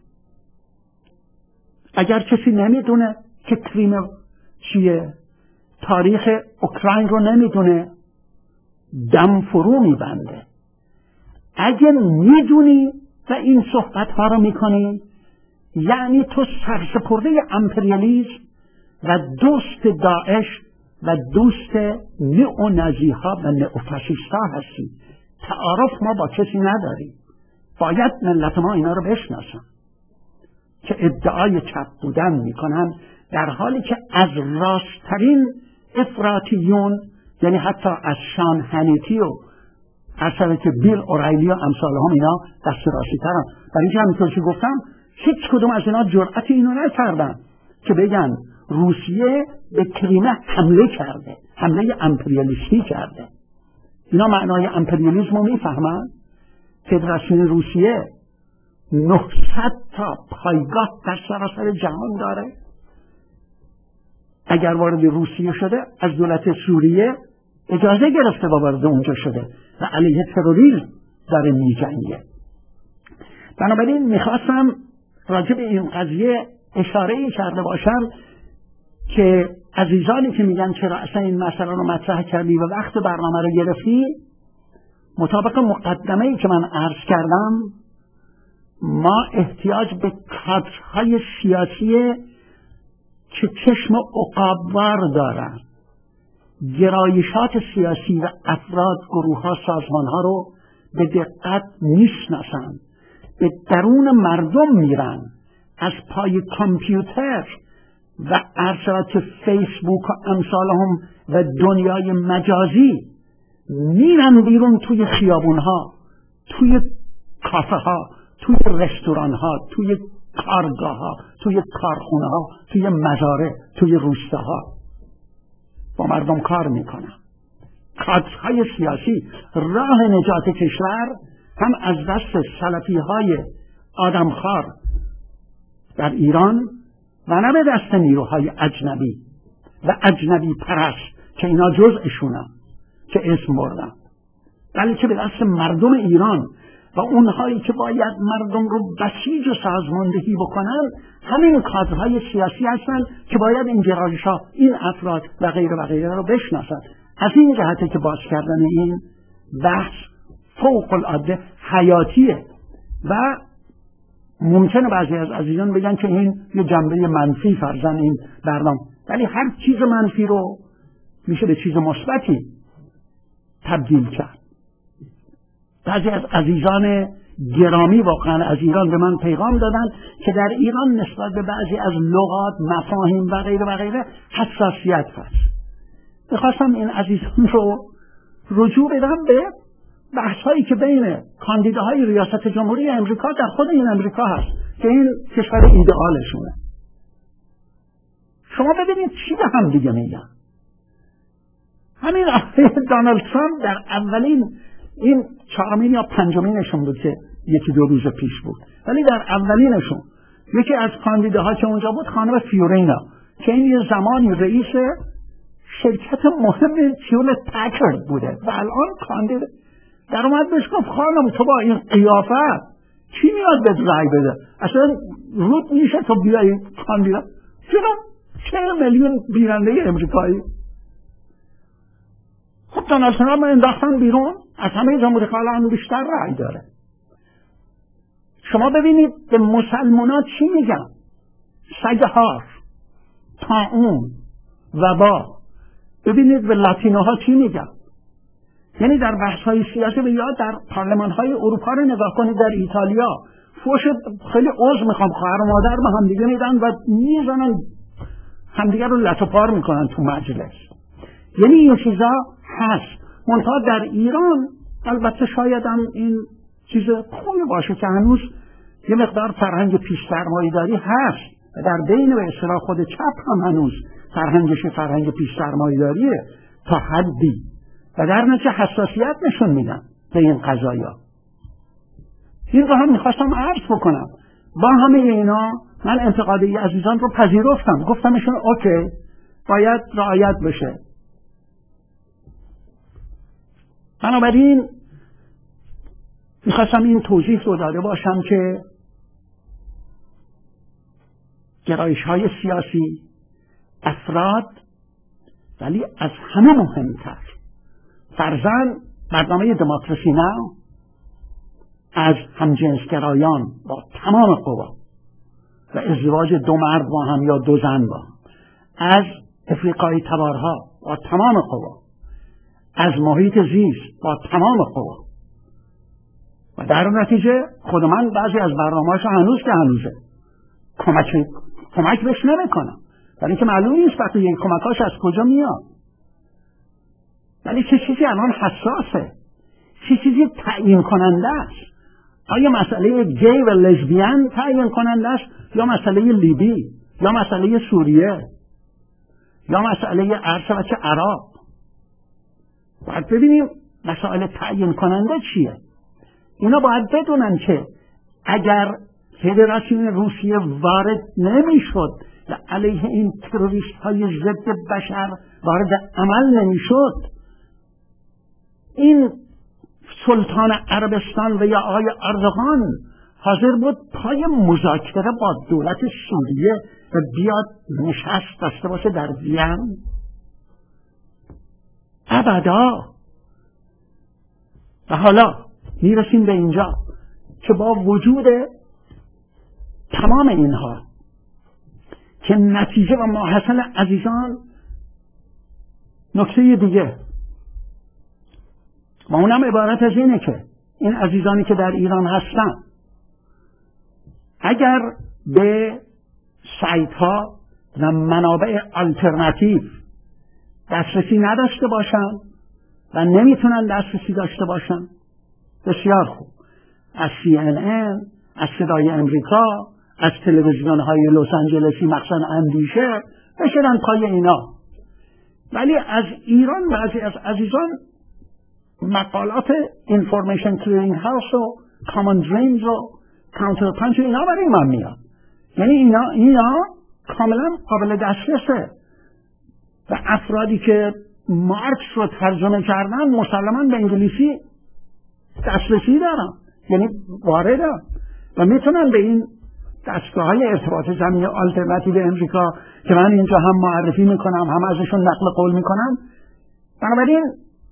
اگر کسی نمیدونه که کریم چیه، تاریخ اوکراین رو نمیدونه، دم فرو میبنده. اگه میدونی و این صحبت ها رو میکنی، یعنی تو سرسپرده امپریالیسم و دوست داعش و دوست نئونازی ها و نئوفاشیست ها هستی. تعارف ما با کسی نداریم. باید ملت ما اینا رو بشناسن که ادعای چپ بودن میکنن، در حالی که از راستترین افراطیون، یعنی حتی از شان هنیتی و اصلا که بیل اوریلی و امثال هم، اینا دست راستی ترن. برای اینکه همینطور که گفتم هیچ کدوم از اینا جرأت اینو نکردن که بگن روسیه به کریمه حمله کرده، حمله امپریالیستی کرده. اینا معنای امپریالیسم رو میفهمن. فدراسیون روسیه نهصد تا پایگاه در سراسر جهان داره. اگر وارد روسیه شده از دولت سوریه اجازه گرفته و وارد اونجا شده و علیه تروریسم داره میجنگه. بنابراین میخواستم راجع به این قضیه اشاره ای کرده باشم که عزیزانی که میگن چرا اصلا این مسئله رو مطرح کردی و وقت برنامه رو گرفتی، مطابق مقدمه ای که من عرض کردم، ما احتیاج به کادرهای سیاسی که چشم عقاب‌وار دارن، گرایشات سیاسی و افراد، گروه ها، سازمان ها رو به دقت میشناسن، به درون مردم میرن، از پای کامپیوتر و ارشاد فیسبوک و امثالهم و دنیای مجازی میرن بیرون توی خیابون ها، توی کافه ها، توی رستوران ها، توی کارگاه ها، توی کارخونه ها، توی مزارع، توی روستاها با مردم کار میکنن. کادرهای سیاسی راه نجات کشور هم از دست سلفی های آدمخوار در ایران و نه به دست نیروهای اجنبی و اجنبی پرست که اینا جزءشونن که اسم بردن، بلکه به دست مردم ایران و اونهایی که باید مردم رو بسیج و سازماندهی بکنن، همین کادرهای سیاسی هستن که باید این گرایش‌ها، این افراد و غیره و غیره رو بشناسن. از این جهته که باز کردن این بحث فوق العاده حیاتیه و ممکنه بعضی از عزیزان بگن که این یه جنبه منفی فرزن این برنامه، ولی هر چیز منفی رو میشه به چیز مثبتی تبدیل کرد. بعضی از عزیزان گرامی واقعا از ایران به من پیغام دادن که در ایران نسبت به بعضی از لغات، مفاهیم و غیره و غیره حساسیت هست. میخواستم این عزیزان رو رجوع بدم به بحث هایی که بین کاندیداهای ریاست جمهوری امریکا در خود این امریکا هست که این کشور ایدئالشونه. شما ببینید چی به هم دیگه میگن. همین دونالد ترامپ در اولین این چهارمین یا پنجمینشون بود که یکی دو روز پیش بود، ولی در اولینشون یکی از کاندیداها که اونجا بود خانم فیورینا که این یه زمانی رئیس شرکت مهم هیولت پکارد بوده و الان کاندید در اومد بهش گفت خانم تو با این قیافت چی میاد بهت رای بده؟ اصلا رود میشه تو بیایی کاندیدا؟ چرا؟ چهل میلیون بیننده امریکایی. خب دونالد ترامپ انداختن بیرون، از همه جمهوری خواهان بیشتر رای داره. شما ببینید به مسلمانات چی میگن؟ سگهار، طاعون، وبا. ببینید به لاتینوها چی میگن. یعنی در بحث های سیاسی به یاد در پارلمان های اروپا رو نگاه کنید، در ایتالیا فوش خیلی عضو میخوام خواهر و مادر به هم دیگه میدن و میزنن همدیگه رو لط و پار میکنن تو مجلس. یعنی این چیزا هست. منتها در ایران البته شاید هم این چیز خوبی باشه که هنوز یه مقدار فرهنگ پیش سرمایه‌داری هست و در بین به اصطلاح خود چپ هم هنوز فرهنگش فرهنگ پیش سرمایه‌داریه تا حدی و در نتیجه حساسیت نشون میدن به این قضایا. این رو هم میخواستم عرض بکنم. با همه اینا من انتقادی عزیزان رو پذیرفتم، گفتمشون اوکی باید رعایت بشه. بنابراین میخواستم این توضیح رو داده باشم که گرایش های سیاسی، افراد، ولی از همه مهمتر فرضاً برنامه دموکراسی ناو از همجنسگرایان با تمام قوا و ازدواج دو مرد با هم یا دو زن با هم، از افریقای تبارها با تمام قوا، از محیط زیست با تمام قوا، و در نتیجه خود من بعضی از برنامه‌هاش هنوز که هنوزه کمک کمک بهش نمیکنم، برای اینکه معلوم نیست وقتی این کمکاش از کجا میاد. ولی چه چیزی الان حساسه، چه چیزی تعیین کننده است؟ آیا مسئله گی و لزبیان تعیین کننده است، یا مسئله لیبی، یا مسئله سوریه، یا مسئله عرش و چه عراق؟ باید ببینیم مسائل تعیین کننده چیه. اینا باید بدونن که اگر فدراسیون روسیه وارد نمیشد و علیه این تروریست های ضد بشر وارد عمل نمیشد، این سلطان عربستان و یا آقای اردوغان حاضر بود پای مذاکره با دولت سوریه و بیاد نشست داشته باشه در وین؟ ابدا. و حالا میرسیم به اینجا که با وجود تمام اینها که نتیجه و ماحصل عزیزان نکته دیگه و اونم عبارت از اینه که این عزیزانی که در ایران هستن اگر به سایت ها و منابع آلترناتیو دسترسی نداشته باشن و نمیتونن دسترسی داشته باشن، بسیار خوب، از سی ان ان، از صدای امریکا، از تلویزیون های لس آنجلسی مخصوصا اندیشه بشدن پای اینا. ولی از ایران بعضی از عزیزان مقالات اینفورمیشن کلیرینگ هاوس و کامن دریمز و کانتر پانچ اینا برای من میاد، یعنی اینا اینا کاملا قابل دسترسه و افرادی که مارکس رو ترجمه کردن مسلماً به انگلیسی دسترسی دارن، یعنی واردن و میتونن به این دستگاه های ارتباط زمینی آلترناتیو امریکا که من اینجا هم معرفی میکنم هم ازشون نقل قول میکنم. بنابراین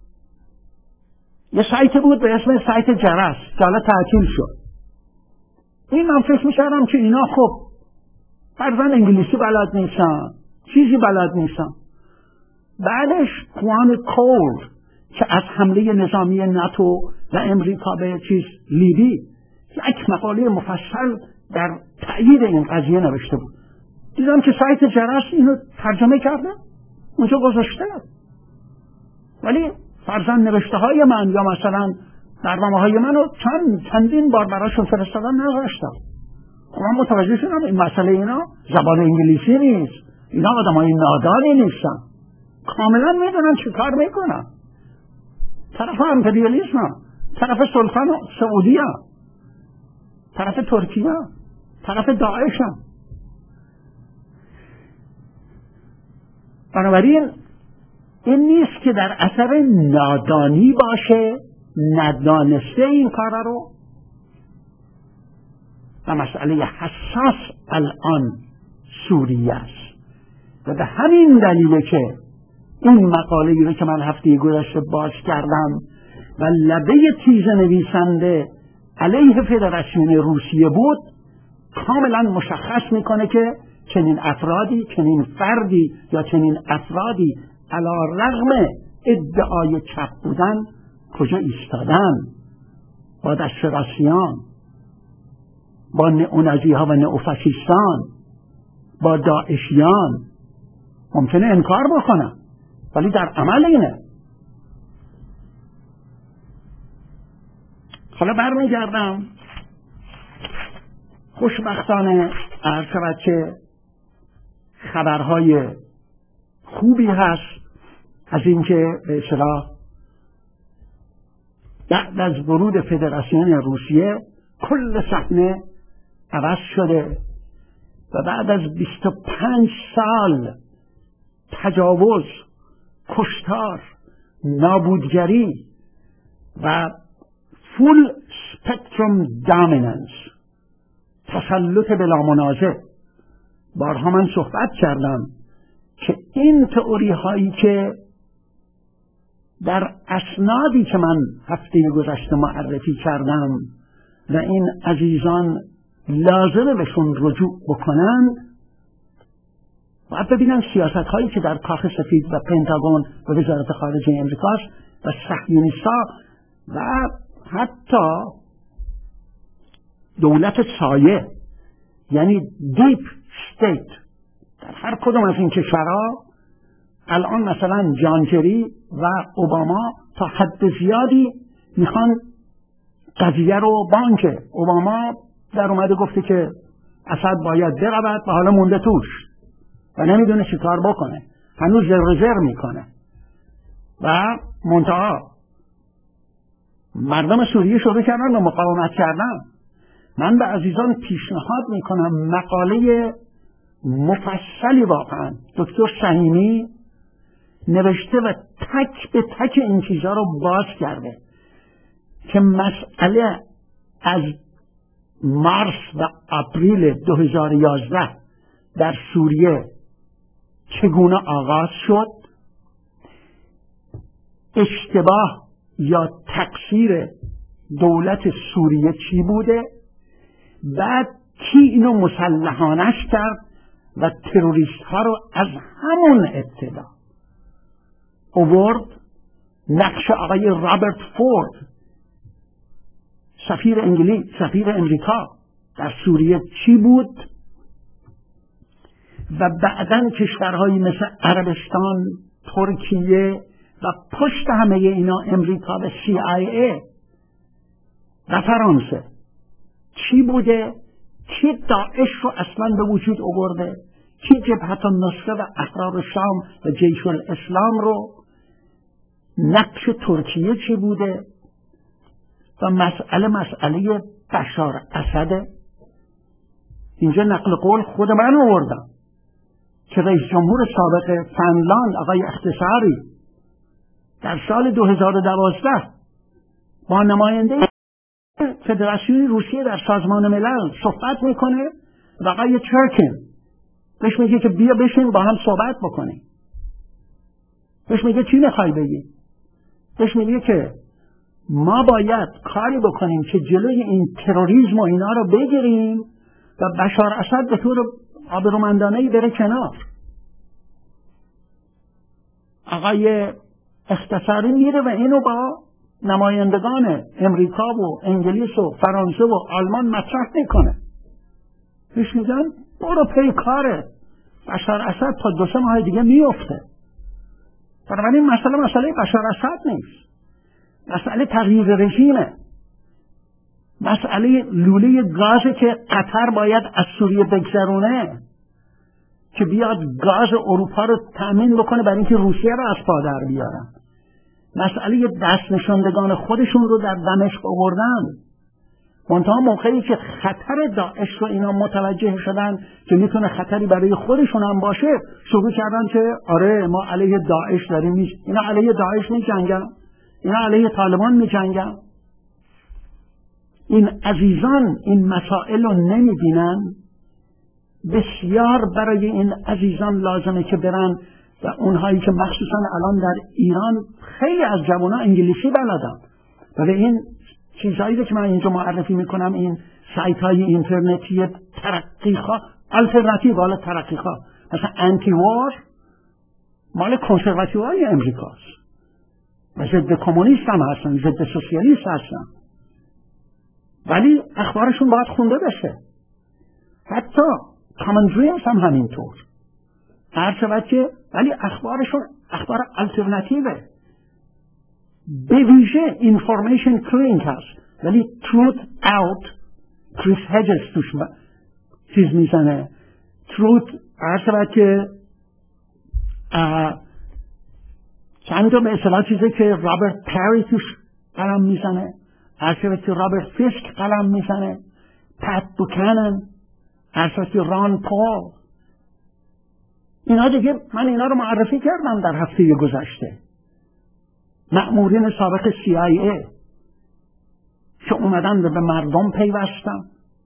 یه سایت بود به اسم سایت جرس که حالا تعطیل شد. این من فکر میکردم که اینا خب فرضاً انگلیسی بلد نیستن، چیزی بلد نیستن. بعدش خوان کول که از حمله نظامی ناتو و امریکا به چیز لیبی یک مقاله مفصل در تأیید این قضیه نوشته بود. دیدم که سایت جرس اینو ترجمه کرده اونجا گذاشته، ولی فرضاً نوشته های من یا مثلا برنامه های منو چند چندین بار براشون فرستادن نذاشتم. من متوجه شدم این مسئله اینا زبان انگلیسی نیست، اینا آدم های نادانی نیستن، کاملا میدونن چه کار میکنن، طرف امپریالیسم، طرف سلطان سعودی، طرف ترکیه، طرف داعش. بنابراین این نیست که در اثر نادانی باشه، ندانسته این کارا رو. و مسئله حساس الان سوریه است و به همین دلیله که این مقاله رو که من هفته گذشته باز کردم و لبه تیز نویسنده علیه فدراسیون روسیه بود کاملا مشخص میکنه که چنین افرادی، چنین فردی یا چنین افرادی علی رغم ادعای چپ بودن کجا ایستادن، با دستراسیان، با نئونازی ها و نئوفاشیستان، با داعشیان ممکنه انکار بکنن ولی در عمل اینه. حالا برمیگردم، خوشبختانه عرض شود که خبرهای خوبی هست از اینکه به اصطلاح بعد از ورود فدراسیون روسیه کل صحنه عوض شده و بعد از بیست و پنج سال تجاوز، کشتار، نابودگری و فول سپکتروم دامیننس، تسلط بلا منازع، بارها من صحبت کردم که این تئوری هایی که در اسنادی که من هفته گذشته معرفی کردم و این عزیزان لازمه بهشون رجوع بکنند، باید ببینن سیاست هایی که در کاخ سفید و پنتاگون و وزارت خارجه امریکاست و صهیونیست‌ها و حتی دولت سایه، یعنی دیپ استیت در هر کدوم از این کشورها الان مثلا جان کری و اوباما تا حد زیادی میخوان قضیه رو بانک اوباما در اومده گفته که اسد باید برود و حالا مونده توش و نمیدونه چی کار بکنه، هنوز زر زر میکنه و منتها مردم سوریه شروع کردن و مقاومت کردن. من به عزیزان پیشنهاد میکنم مقاله مفصلی واقعا دکتر سهیمی نوشته و تک به تک این چیزها رو باز کرده که مسئله از مارس و آپریل دو هزار و یازده در سوریه چگونه آغاز شد، اشتباه یا تقصیر دولت سوریه چی بوده، بعد کی اینو مسلحانش کرد و تروریست ها رو از همون ابتدا اوورد. نقش آقای رابرت فورد سفیر انگلیس، سفیر امریکا در سوریه چی بود و بعداً کشورهایی مثل عربستان، ترکیه و پشت همه اینا امریکا و سی آی ای و فرانسه چی بوده، کی داعش رو اصلا به وجود آورده، کی جبهت النصره و احرار شام و جیش الاسلام رو، نقش ترکیه چی بوده و مسئله مسئله بشار اسده. اینجا نقل قول خود من آوردم که رئیس جمهور سابق فنلاند آقای اختصاری در سال دو هزار و دوازده با نماینده فدراسیون روسیه در سازمان ملل صحبت میکنه و آقای چرکین بهش میگه که بیا بشین با هم صحبت بکنیم. بهش میگه چی میخوای بگی؟ بهش میگه که ما باید کاری بکنیم که جلوی این تروریسم و اینا رو بگیریم و بشار اسد به طور آبرومندانه‌ای بره کنار. آقای اختصاری میره و اینو با نمایندگان امریکا و انگلیس و فرانسه و آلمان مطرح میکنه. بهش میگن برو پی کاره، بشار اسد تا دو سه ماه دیگه میفته. بنابراین مسئله مسئله بشار اسد نیست، مسئله تغییر رژیمه، مسئله لوله گازی که قطر باید از سوریه بگذرونه که بیاد گاز اروپا رو تأمین بکنه برای اینکه روسیه رو از پا در بیارن. مسئله دست نشاندگان خودشون رو در دمشق آوردن. منتها موقعی که خطر داعش رو اینا متوجه شدن که میتونه خطری برای خودشون هم باشه، شروع کردن که آره ما علیه داعش داریم میش اینا علیه داعش میجنگن، اینا علیه طالبان میجنگن. این عزیزان این مسائل رو نمیبینن. بسیار برای این عزیزان لازمه که برن و اونهایی که مخصوصا الان در ایران خیلی از جوانها انگلیسی بلدن، ولی این چیزهایی که من اینجا معرفی میکنم، این سایت های اینترنتی ترقیخواه، الترناتیو والا ترقیخواه، مثلا انتی وار مال کنسرواتیو های امریکاست و ضد کمونیست هم هستن، ضد سوسیالیست هستن، ولی اخبارشون باید خونده بشه. حتی کامن دریمز هم همینطور هر شود که، ولی اخبارشون اخبار الترناتیوه، به ویژه اینفورمیشن کلینک هست، ولی تروت اوت کریس هجز توش چیز میزنه. تروت هر شود که چند تا به اصطلاح چیزه که رابرت پری توش قلم میزنه، هر شود که رابرت فیسک قلم میزنه، پت بوکانن ارشد ران پال، اینا دیگه من اینا رو معرفی کردم در هفته گذشته. مأمورین سابق سی آی ای که اومدن به مردم پیوستن،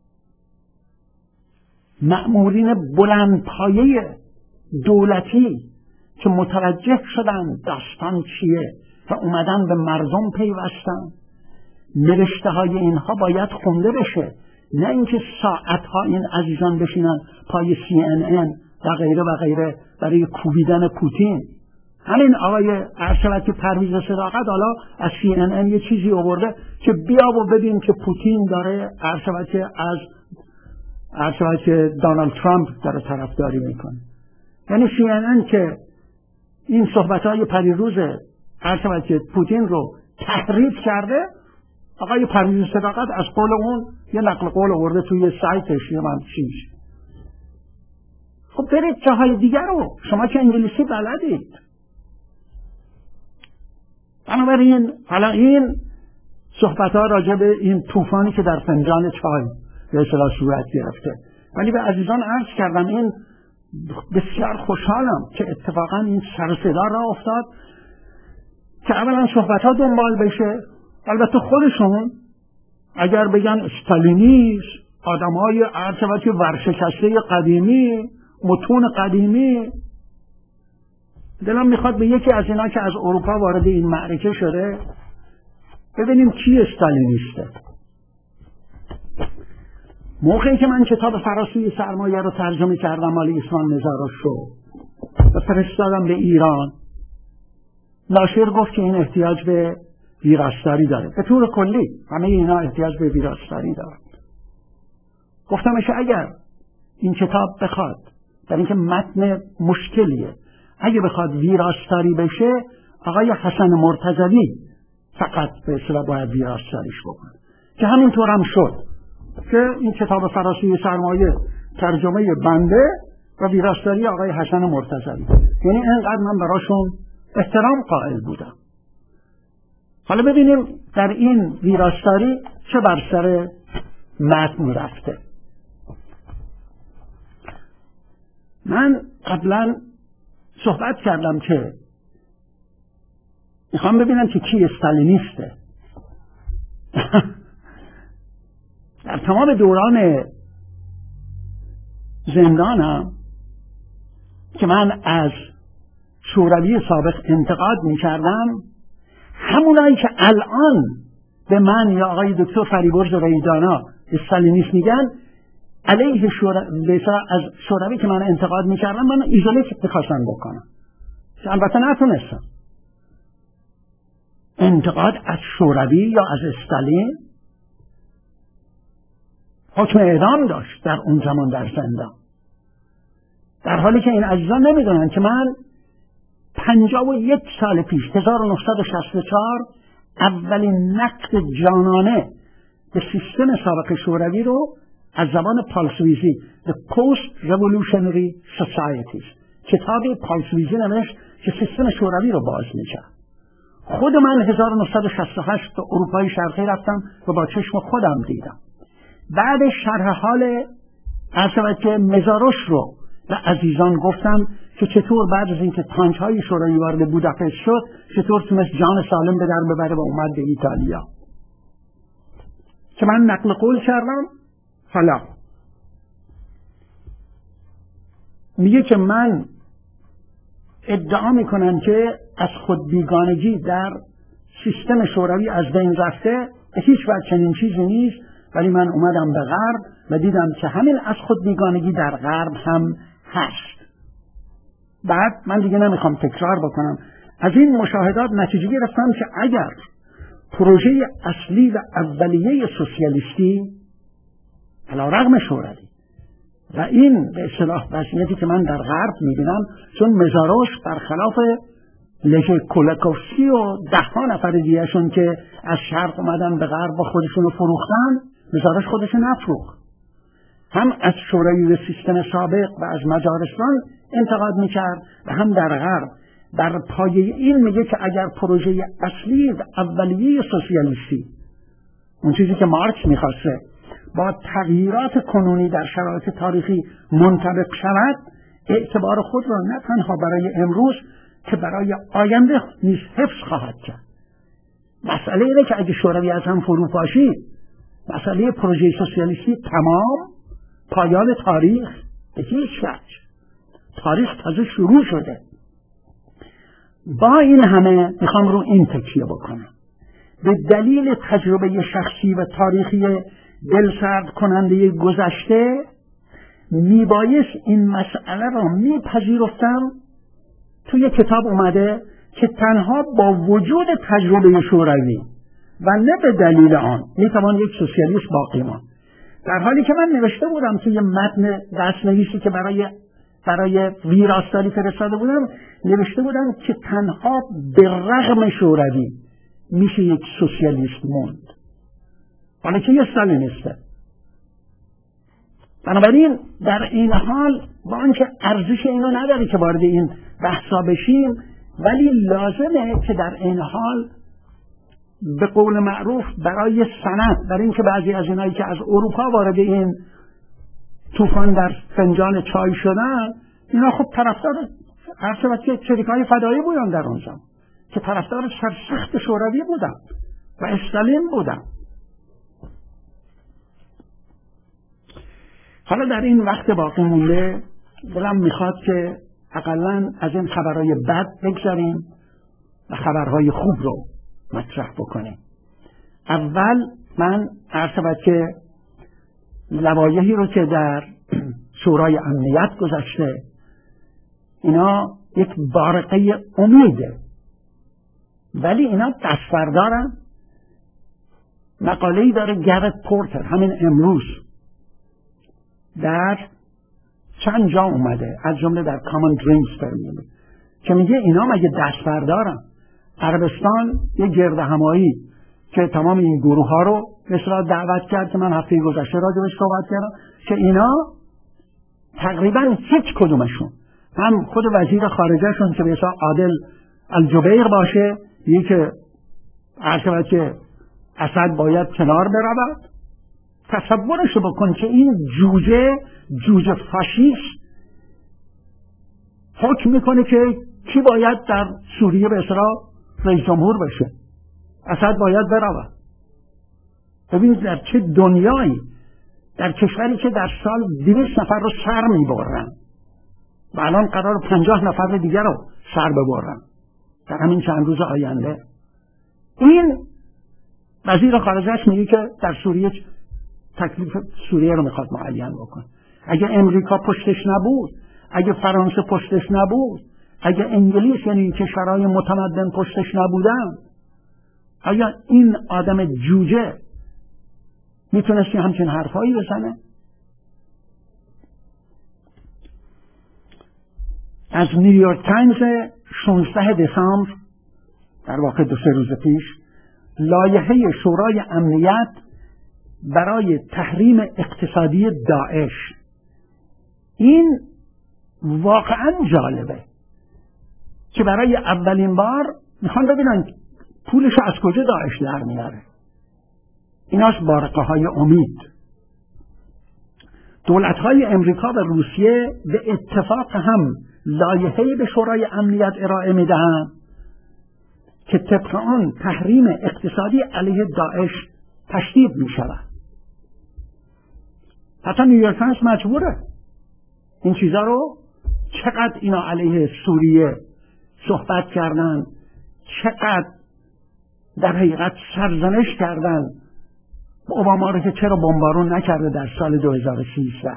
مأمورین بلندپایه دولتی که متوجه شدن داستان چیه و اومدن به مردم پیوستن. نوشته های اینها باید خونده بشه، نه اینکه ساعتها این عزیزان بشینن پای سی ان ان و غیره و غیره برای کوبیدن پوتین. همین آقای ارشد پرویز صداقت حالا از سی ان ان یه چیزی آورده که بیا و ببین که پوتین داره ارشد از ارشد دونالد ترامپ داره طرفداری میکنه. یعنی سی ان ان که این صحبت‌های پریروز ارشد پوتین رو تحریف کرده، آقای پرویز صداقت از قول اون یه نقل قول آورده توی سایتش یه من چیز. خب برید جاهای دیگر رو، شما که انگلیسی بلدید. بنابراین حالا این صحبت‌ها راجع به این طوفانی که در فنجان چای به اصطلاح صورت گرفته، ولی به عزیزان عرض کردم این بسیار خوشحالم که اتفاقا این سر و صدا راه افتاد که اولا صحبت‌ها دنبال بشه. البته خودشون اگر بگن استالینیسم، آدم‌های ارتباطی ورشکسته قدیمی، متون قدیمی، دلم میخواد به یکی از اینا که از اروپا وارد این معرکه شده ببینیم کی استالینیسته. موقعی که من کتاب فراسوی سرمایه رو ترجمه کردم مال ایسمان نظارش رو و فرستادم به ایران، ناشر گفت که این احتیاج به ویراستاری داره. به طور کلی همه اینا احتیاج به ویراستاری داره. گفتمش اگر این کتاب بخواد در اینکه متن مشکلیه، اگه بخواد ویراستاری بشه آقای حسن مرتضوی فقط به اصطلاح باید ویراستاریش بکنه، که همینطور هم شد که این کتاب فراسوی سرمایه ترجمه بنده و ویراستاری آقای حسن مرتضوی. یعنی اینقدر من براشون احترام قائل بودم. حالا ببینیم در این ویراستاری چه بر سر متن رفته. من قبلا صحبت کردم که میخوام ببینم که کی استالینیسته. در تمام دوران زندانم که من از شوروی سابق انتقاد میکردم، همونایی که الان به من یا آقای دکتر فریبرز ریدانا استالینیست میگن، علیه شوروی از شوروی که من انتقاد میکردم من ایزولیت بخواستن بکنم، که البته نتونستم. انتقاد از شوروی یا از استالین حکم اعدام داشت در اون زمان در زندان، در حالی که این عزیزان نمیدونن که من پنجاه و یک سال پیش هزار و نهصد و شصت و چهار اولین نقد جانانه به سیستم سابق شوروی رو از زبان پالسویزی The Post Revolutionary Societies کتاب پالسویزی نوشت که سیستم شوروی رو باز میکرد. خود من هزار و نهصد و شصت و هشت به اروپای شرقی رفتم و با چشم خودم دیدم. بعد شرح حال ارشد مزاروش رو به عزیزان گفتم که چطور بعد از اینکه تانک های شوروی وارد بوداپست شد چطور تونست جان سالم به در ببره و اومد به ایتالیا، که من نقل قول کردم. حالا میگه که من ادعا میکنم که از خود بیگانگی در سیستم شوروی از بین رفته، به هیچ وجه چنین چیزی نیست، ولی من اومدم به غرب و دیدم که همین از خود بیگانگی در غرب هم هست. بعد من دیگه نمیخوام تکرار بکنم، از این مشاهدات نتیجه گرفتم که اگر پروژه اصلی و اولیه سوسیالیستی علیرغم شوروی و این به اصطلاح وضعیتی که من در غرب میبینم، چون مزاروش برخلاف لژ کولکوفسکی و ده ها نفر دیگه‌شون که از شرق اومدن به غرب و خودشونو فروختن، مزاروش خودشو نفروخت. هم از شوروی و سیستم سابق و از مجارستان انتقاد میکرد و هم در غرب. بر پایه این میگه که اگر پروژه اصلی و اولیه سوسیالیستی، اون چیزی که مارکس میخواسته، با تغییرات کنونی در شرایط تاریخی منطبق شود، اعتبار خود را نه تنها برای امروز که برای آینده نیز حفظ خواهد کرد. مسئله اینه که اگه شوروی از هم فرو پاشید، مسئله پروژه سوسیالیستی تمام، پایان تاریخ به هیچ وجه. تاریخ تازه شروع شده. با این همه میخوام رو این تکیه بکنم. به دلیل تجربه شخصی و تاریخی دلسرد کننده گذشته میبایست این مسئله را میپذیرفتم. توی کتاب اومده که تنها با وجود تجربه شوروی و نه به دلیل آن میتوان یک سوسیالیست باقی ماند. در حالی که من نوشته بودم توی متن دستنویسی که برای برای ویراستاری فرستاده بودم، نوشته بودم که تنها به رغم شوروی میشه یک سوسیالیست موند، حالا که یه استالینیسته. بنابراین در این حال با آنکه ارزش اینو نداره که وارد این بحثا بشیم، ولی لازمه که در این حال به قول معروف برای سند، برای اینکه بعضی از اینایی که از اروپا وارد این طوفان در فنجان چای شدن، اینا خب طرفدار هر شود که چریکای فدایی بودن در اون زمان، که طرفدار سرسخت شوروی بودن و استالین بودن. حالا در این وقت باقی مونده دلم میخواد که اقلن از این خبرهای بد بگذاریم و خبرهای خوب رو مطرح بکنیم. اول من عرض شود که لوایحی رو که در شورای امنیت گذاشته، اینا یک بارقه امیده، ولی اینا دستبردارن. مقاله‌ای داره گرت پورتر همین امروز در چند جا اومده، از جمله در کامن درینگز میگه که میگه اینا مگه دستبردارن؟ عربستان یه گرد همایی که تمام این گروه ها رو مثلا دعوت کرد که من هفته گذشته راجبش صحبت کردم، که اینا تقریبا هیچ کدومشون، هم خود وزیر خارجهشون که مثلا عادل الجبیر باشه، یکی که عرض که اسد باید کنار برود، تصورش بکن که این جوجه جوجه فاشیست حکم میکنه که کی باید در سوریه به اصطلاح رئیس جمهور بشه، اسد باید برود. ببینید در چه دنیایی، در کشوری که در سال دویست نفر رو سر میبرن و الان قرار پنجاه نفر دیگر رو سر ببرن در همین چند روز آینده. این وزیر خارجه‌اش میگه که در سوریه تکلیف سوریه رو میخواد معین بکنه. اگه امریکا پشتش نبود، اگه فرانسه پشتش نبود، اگه انگلیس یعنی کشورهای متمدن پشتش نبودن، آیا این آدم جوجه میتونستی همچین حرفایی بزنه؟ از نیویورک تایمز شانزده دسامبر، در واقع دو سه روز پیش، لایحه شورای امنیت برای تحریم اقتصادی داعش. این واقعا جالبه که برای اولین بار میخوان ببینن پولش از کجا داعش در میاره. ایناش بارقه های امید. دولت های امریکا و روسیه به اتفاق هم لایحه‌ای به شورای امنیت ارائه میدهند که طبق آن تحریم اقتصادی علیه داعش تشدید می شود. حتی نیویورک تایمز مجبوره این چیزا رو، چقدر اینا علیه سوریه صحبت کردن، چقدر در حقیقت سرزنش کردن اوباما رو که چرا بمبارون نکرده در سال دو هزار و سیزده،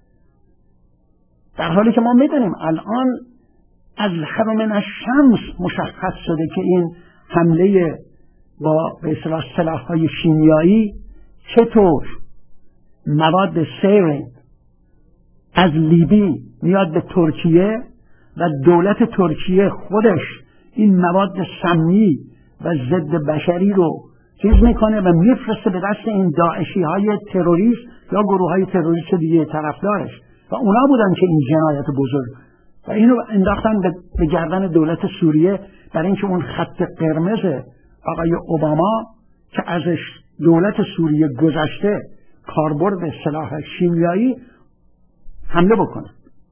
در حالی که ما میدونیم الان از حرم الشمس مشخص شده که این حمله با به اصطلاح سلاح‌های شیمیایی چطور مواد سیرین از لیبی میاد به ترکیه و دولت ترکیه خودش این مواد سمی و ضد بشری رو چیز میکنه و میفرسته به دست این داعشی های تروریست یا گروه های تروریست دیگه طرفدارش، و اونا بودن که این جنایت بزرگ و اینو انداختن به گردن دولت سوریه، برای اینکه اون خط قرمز آقای اوباما که ازش دولت سوریه گذشته کاربرد سلاح شیمیایی حمله بکنه.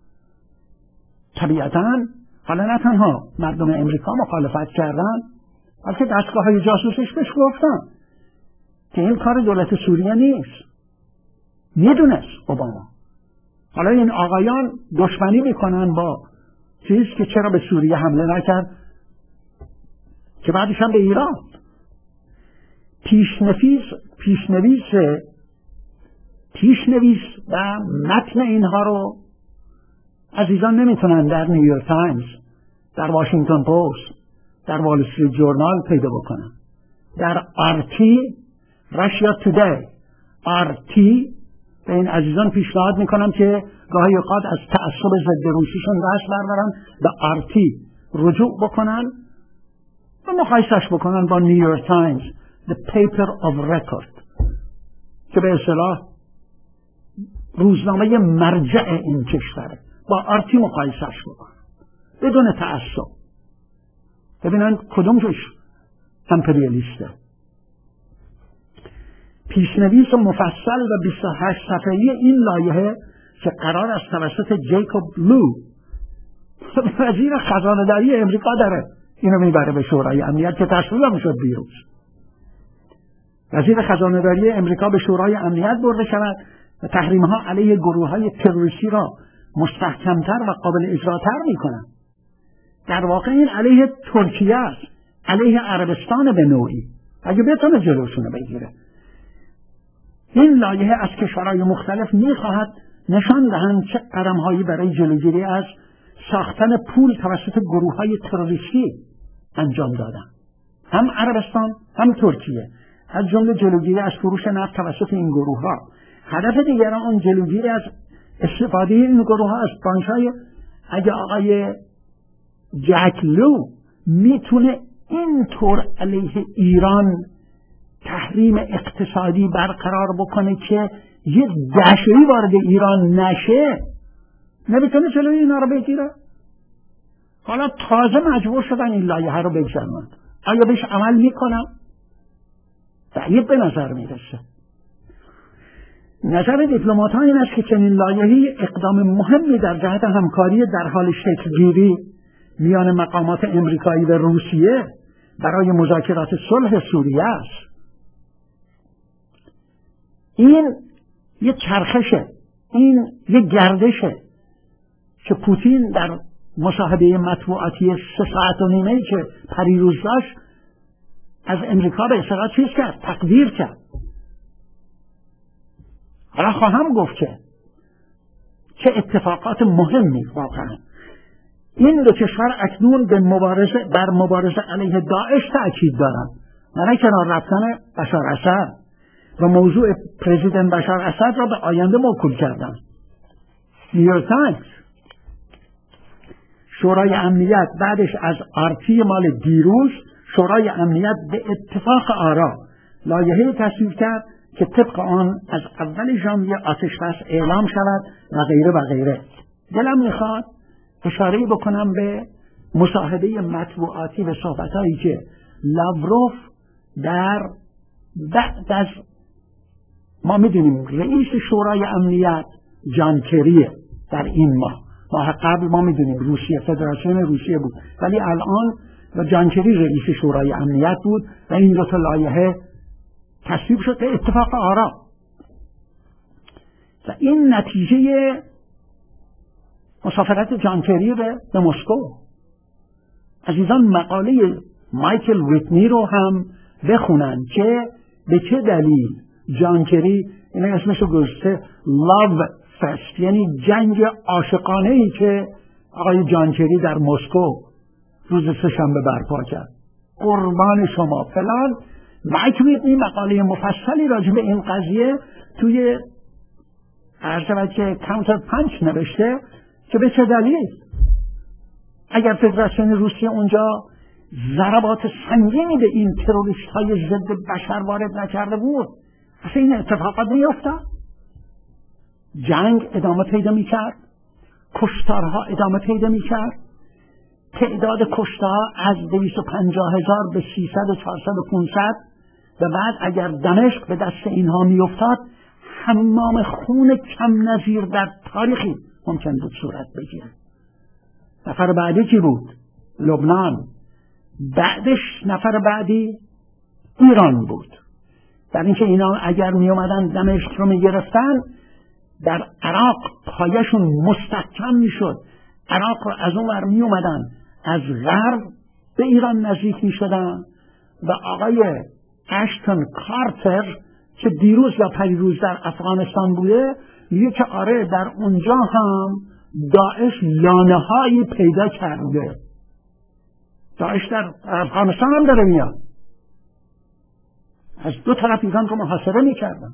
طبیعتاً حالا نه تنها مردم امریکا مخالفت کردن، بلکه دستگاه های جاسوسیش بهش گفتن که این کار دولت سوریه نیست. میدونست اوباما. حالا این آقایان دشمنی میکنن با چیز که چرا به سوریه حمله نکرد، که بعدش هم به ایران. پیشنویس پیشنویس پیشنویس و متن اینها رو عزیزان نمیتونن در نیویورک تایمز، در واشنگتن پست، در وال استریت جورنال پیدا بکنن. در آرتی، راشیا تودی، آرتی به این عزیزان پیشنهاد میکنم که گاهی اوقات از تعصب ضد روسیشون دست بردارن، به آرتی رجوع بکنن و مقایسش بکنن با نیویورک تایمز، the paper of record، که به اصطلاح روزنامه مرجع این کشوره. با آرتی مقایسش بکنن بدون تعصب، ببینن کدومش امپریالیسته. پیشنویس مفصل و بیست و هشت صفحه‌ای این لایحه که قرار است توسط جیکوب لو وزیر خزانه داری امریکا داره اینو میبره به شورای امنیت، که تصویب هم شد دیروز. وزیر خزانه داری امریکا به شورای امنیت برده شود و تحریم ها علیه گروه های تروریستی را مستحکمتر و قابل اجراتر میکنن. در واقع این علیه ترکیه است، علیه عربستان به نوعی، اگه بتونه جلوشونه بگیره. این لایحه از کشورهای مختلف میخواهد نشان دهند چه قدم‌هایی برای جلوگیری از ساختن پول توسط گروه‌های تروریستی انجام دادن. هم عربستان هم ترکیه، از جمله جلوگیری از فروش نفت توسط این گروه‌ها. هدف دیگر آن جلوگیری از استفاده این گروه‌ها از بانک‌های. اگه آقای جک لو میتونه اینطور علیه ایران تحریم اقتصادی برقرار بکنه که یه دهشه‌ای وارد ایران نشه، نمیتونه جلوی اینا رو بگیره. حالا تازه مجبور شدن این لایحه رو بگذارن. آیا بهش عمل میکنن؟ بعید به نظر میرسه. نظر دیپلمات‌ها این است که چنین لایحه‌ای اقدام مهمی در جهت همکاری در حال شکل‌گیری میان مقامات امریکایی و روسیه برای مذاکرات صلح سوریه است. این یه چرخشه، این یه گردشه که پوتین در مصاحبه مطبوعاتی سه ساعت و نیمه‌ای که پریروز داشت از امریکا به اصطلاح چیز کرد، تقدیر کرد. حالا خواهم گفت که چه اتفاقات مهمی واقعا. این دو کشور اکنون به مبارزه بر مبارزه علیه داعش تأکید دارند، نه کنار رفتن بشار اسد، و موضوع پرزیدنت بشار اسد را به آینده موکول کردند. نیویورک تایمز. شورای امنیت بعدش از آرتی مال دیروز، شورای امنیت به اتفاق آرا لایحه‌ای تصویب کرد که طبق آن از اول ژانویه آتش‌بس اعلام شود و غیره و غیره. دلم میخواد اشاره بکنم به مصاحبه مطبوعاتی و صحبت‌هایی که لاوروف در بعد از، ما میدونیم رئیس شورای امنیت جان کریه در این ماه، ماه قبل ما میدونیم روسیه، فدراسیون روسیه بود، ولی الان و جان کری رئیس شورای امنیت بود و این دو تا لایحه تصویب شد به اتفاق آرا. و این نتیجه مسافرت جان کری به مسکو. عزیزان مقاله مایکل ویتنی رو هم بخونن که به چه دلیل جان کری، این اسمشو گذاشته لاو فست، یعنی جنگ عاشقانه ای که آقای جان کری در مسکو روز سه‌شنبه برپا کرد. قربان شما فلان. مایک ویتنی مقاله مفصلی راجع به این قضیه توی عرض که کانتر پانچ نوشته که به چه دلیل اگر فدراسیون روسیه اونجا ضربات سنگینی به این تروریست های ضد بشر وارد نکرده بود، اصلا این اتفاقات میافتاد. جنگ ادامه پیدا میکرد، کشتارها ادامه پیدا میکرد، تعداد کشتارها از دویست و پنجاه هزار به سیصد و چهارصد و پانصد و بعد اگر دمشق به دست اینها میافتاد حمام خون کم نظیر در تاریخی ممکن بود صورت بگیره. نفر بعدی کی بود؟ لبنان. بعدش نفر بعدی ایران بود. در اینکه اینا اگر می اومدن دمشق رو می گرفتن، در عراق پایشون مستحکم می شد. عراق رو از اون ور می اومدن، از غرب به ایران نزدیک می شدن و آقای اشتون کارتر که دیروز یا پریروز در افغانستان بوده میگه که آره در اونجا هم داعش لانه هایی پیدا کرده. داعش در افغانستان هم داره میاد. از دو طرف ایران رو محاصره میکردن.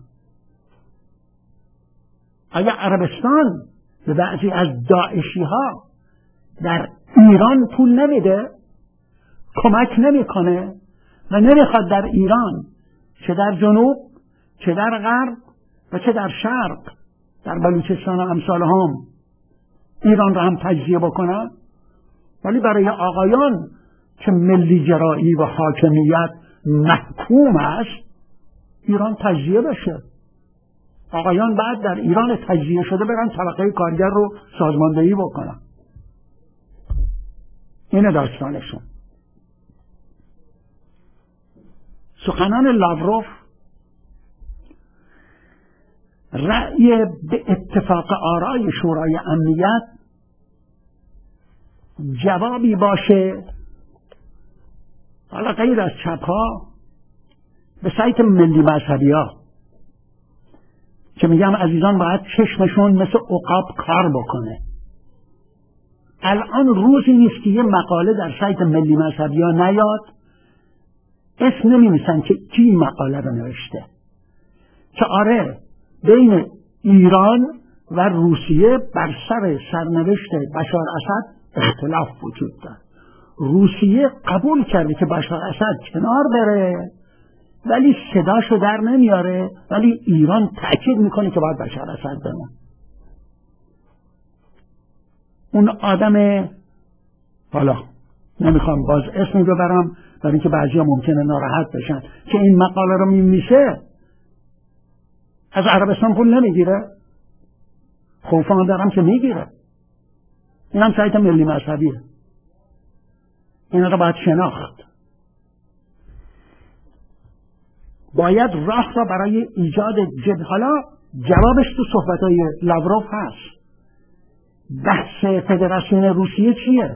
آیا عربستان به بعضی از داعشی ها در ایران پول نمیده، کمک نمیکنه و نمیخواد در ایران چه در جنوب چه در غرب و چه در شرق، در بلوچستان و امثال هم ایران را هم تجزیه بکنن؟ ولی برای آقایان که ملی جرایی و حاکمیت محکوم است ایران تجزیه بشه. آقایان بعد در ایران تجزیه شده برن طبقه کارگر رو سازماندهی بکنن. اینه داستانشون. سخنان لاوروف رأی به اتفاق آرای شورای امنیت جوابی باشه، حالا غیر از چپ‌ها، به سایت ملی مذهبی ها که میگم عزیزان باید چشمشون مثل عقاب کار بکنه. الان روزی نیست که یه مقاله در سایت ملی مذهبی ها نیاد اسم نمی‌نویسن که کی مقاله رو نوشته، که آره بین ایران و روسیه بر سر سرنوشت بشار اسد اختلاف وجود دارد. روسیه قبول کرده که بشار اسد کنار بره ولی صداشو در نمیاره، ولی ایران تأکید میکنه که باید بشار اسد بمونه. اون آدم، حالا نمیخوام باز اسمی ببرم برای اینکه بعضیا ممکنه ناراحت بشن، که این مقاله رو میمیشه از عربستان پول نمیگیره، خوفان دارم که میگیره. این هم سایت ملی مذهبیه. این رو باید شناخت. باید راه را برای ایجاد جد، حالا جوابش تو صحبتهای لاوروف هست. بحث فدراسیون روسیه چیه؟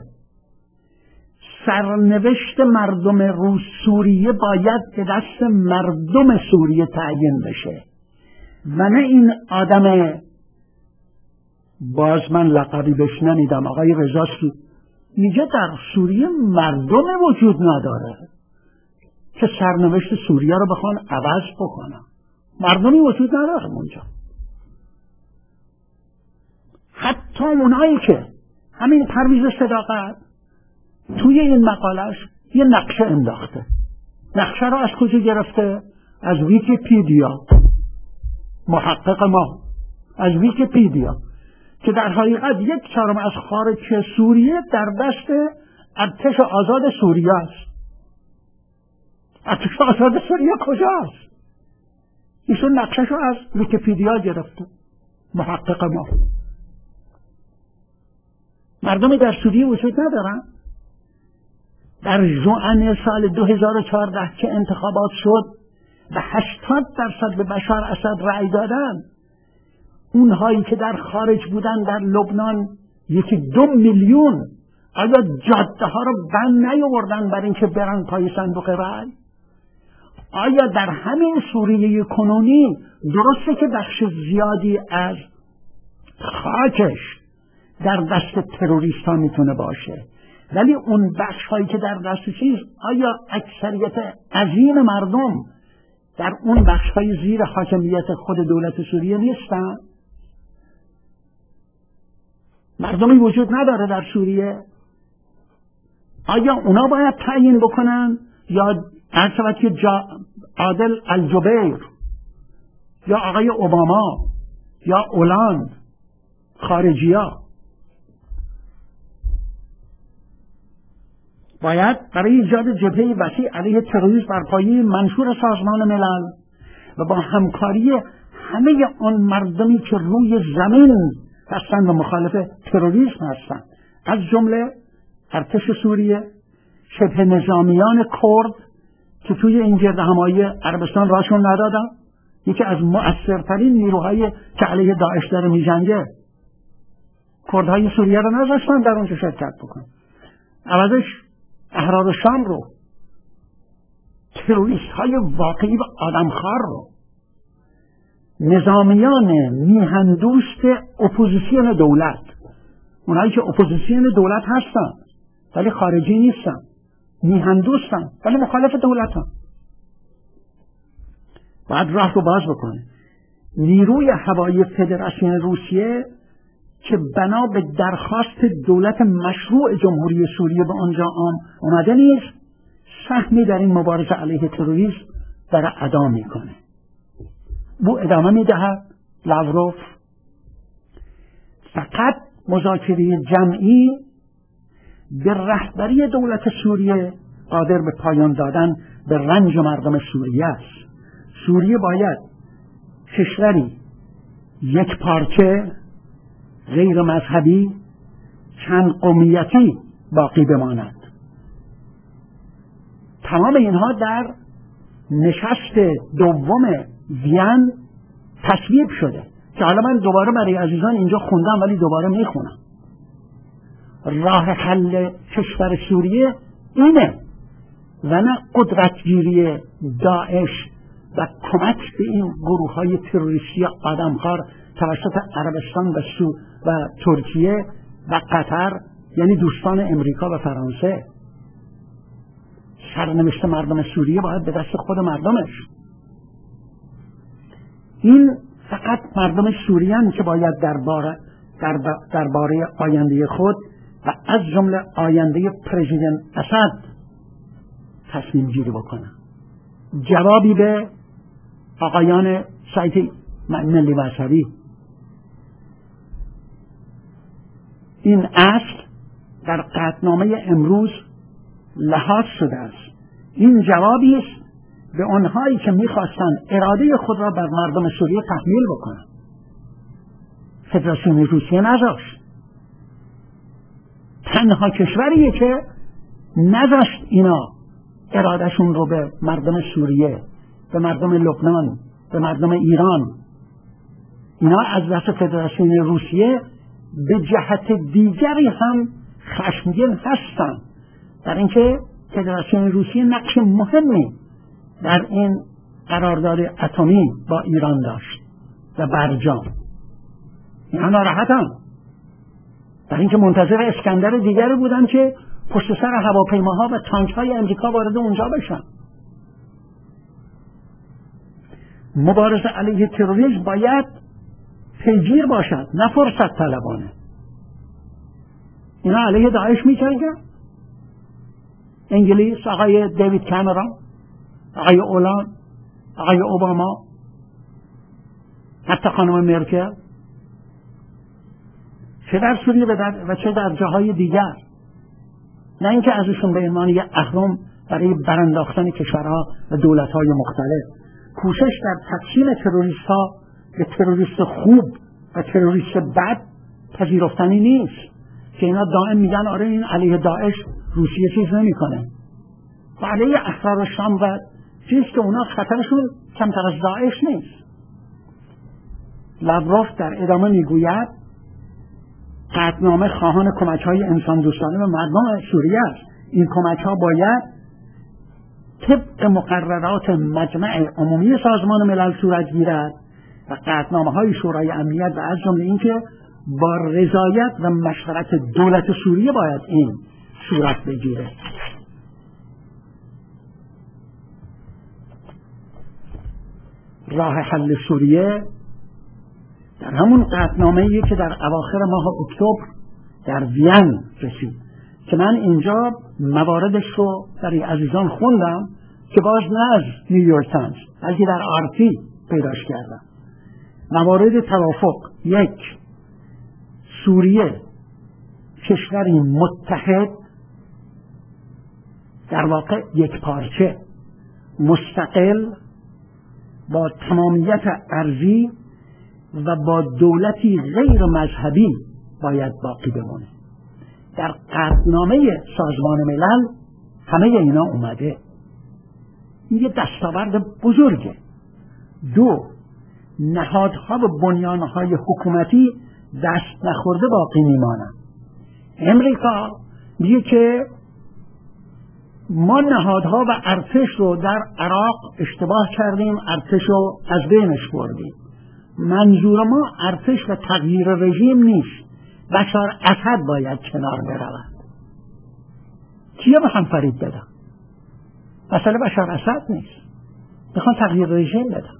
سرنوشت مردم روس سوریه باید به دست مردم سوریه تعیین بشه و نه این آدم، باز من لقبی بهش نمیدم، آقای رضا میگه در سوریه مردم وجود نداره که سرنوشت سوریه رو بخوان عوض بکنن. مردمی وجود نداره اونجا. حتی اونایی که همین پرویز صداقت توی این مقالش یه نقشه انداخته. نقشه رو از کجا گرفته؟ از ویکی‌پدیا. محقق ما از ویکی‌پدیا، که در حقیقت یک چهارم از خارج سوریه در دست ارتش آزاد سوریه است. ارتش آزاد سوریه کجاست؟ ایشون نقشش رو از ویکی‌پدیا گرفته. محقق ما. مردمی در سوریه وجود ندارن. در ژوئن سال دو هزار و چهارده که انتخابات شد و هشتاد درصد به بشار اسد رأی دادن، اونهایی که در خارج بودن در لبنان یکی دو میلیون، آیا جاده ها رو بند نیاوردن برای اینکه برن پای صندوق رأی؟ آیا در همین سوریه کنونی درسته که بخش زیادی از خاکش در دست تروریست ها میتونه باشه، ولی اون بخش هایی که در دست چیز، آیا اکثریت عظیم مردم در اون بخش های زیر حاکمیت خود دولت سوریه نیستن؟ مردمی وجود نداره در سوریه؟ آیا اونا باید تعیین بکنن یا هر شود که جا عادل الجبیر یا آقای اوباما یا اولاند خارجیا؟ باید برای ایجاد جبهه وسیع علیه تروریسم بر پایه منشور سازمان ملل و با همکاری همه آن مردمی که روی زمین هستند و مخالف تروریسم هستند، از جمله ارتش سوریه، شبه نظامیان کرد که توی این گرد همایی عربستان راشون ندادن، یکی از مؤثرترین نیروهای که علیه داعش داره میجنگه، کردهای سوریه رو نذاشتن در اونجا شرکت بکنن، عوضش احرار شام رو، تروریست های واقعی و آدمخوار رو، نظامیان میهندوست اپوزیسیون دولت، اونایی که اپوزیسیون دولت هستن ولی خارجی نیستن، میهندوستن ولی مخالف دولتن، باید راه رو باز بکنه. نیروی هوایی فدراسیون روسیه که بنا به درخواست دولت مشروع جمهوری سوریه به آنجا آمده نیست، سهمی در این مبارزه علیه تروریسم داره ادا میکنه. او ادامه میدهد لاوروف فقط مذاکره جمعی به رهبری دولت سوریه قادر به پایان دادن به رنج مردم سوریه است. سوریه باید کشوری یک پارچه، غیر مذهبی، چند قومیتی باقی بماند. تمام اینها در نشست دوم وین تصویب شده که حالا من دوباره برای عزیزان اینجا خوندم ولی دوباره میخونم. راه حل کشور سوریه اینه و نه قدرتگیری داعش و کمک به این گروه های تروریستی آدمخوار توسط عربستان و سو و ترکیه و قطر، یعنی دوستان امریکا و فرانسه. سرنوشت مردم سوریه باید به دست خود مردمش. این فقط مردم سوریان که باید درباره درباره آینده خود و از جمله آینده پرزیدنت اسد تصمیم گیری بکنن. جوابی به آقایان سایت ملی مذهبی، این اصل در قطعنامه امروز لحاظ شده است. این جوابی است به آنهایی که میخواستند اراده خود را بر مردم سوریه تحمیل بکنند. فدراسیون روسیه نذاشت. تنها کشوریه که نذاشت اینا ارادهشون رو به مردم سوریه، به مردم لبنان، به مردم ایران، اینا از دست فدراسیون روسیه به جهت دیگری هم خشمگین هستند، در اینکه فدراسیون روسیه نقش مهمی در این قرارداد اتمی با ایران داشت و برجام. اینا ناراحتن، در اینکه منتظر اسکندر دیگری بودن که پشت سر هواپیماها و تانک‌های امریکا وارد اونجا بشن. مبارزه علیه تروریسم باید پیگیر باشد، نه فرصت طلبانه. اینا علیه داعش می‌جنگن. انگلیس، آقای دیوید کامرون، آقای اولان، آقای اوباما، حتی خانم مرکل، چه در سوریه و چه در جاهای دیگر. نه اینکه ازشون به عنوان یک اهرم برای برانداختن کشورها و دولت‌های مختلف. کوشش در تقسیم تروریست‌ها به تروریست خوب و تروریست بد پذیرفتنی نیست که اینا دائم میگن آره این علیه داعش روسیه چیز نمی‌کنه و علیه احرار شام و چیز که اونا خطرشون کمتر از داعش نیست. لاوروف در ادامه میگوید قطعنامه خواهان کمک‌های انسان دوستانه به مردم سوریه است. این کمک‌ها باید طبق مقررات مجمع عمومی سازمان ملل صورت گیرد و قطعنامه‌های شورای امنیت و از جمله اینکه با رضایت و مشورت دولت سوریه باید این صورت بگیره. راه حل سوریه در همون قطعنامه‌ای که در اواخر ماه اکتبر در وین رسید که من اینجا مواردش رو برای عزیزان خوندم که باز نه از نیویورک تایمز بلکه در آرتی پیداش کردم. موارد توافق: یک، سوریه کشوری متحد، در واقع یک پارچه، مستقل با تمامیت ارضی و با دولتی غیر مذهبی باید باقی بمونه. در قطعنامه سازمان ملل همه اینا اومده. این یه دستاورد بزرگه. دو، نهادها و بنیانهای حکومتی دست نخورده باقی میمانند. امریکا میگه که ما نهادها و ارتش رو در عراق اشتباه کردیم، ارتش رو از بینش بردیم. منظور ما ارتش و تغییر رژیم نیست، بشار اسد باید کنار برود. کیا میخوان فریب بدن؟ مسئله بشار اسد نیست، میخوان تغییر رژیم بدن.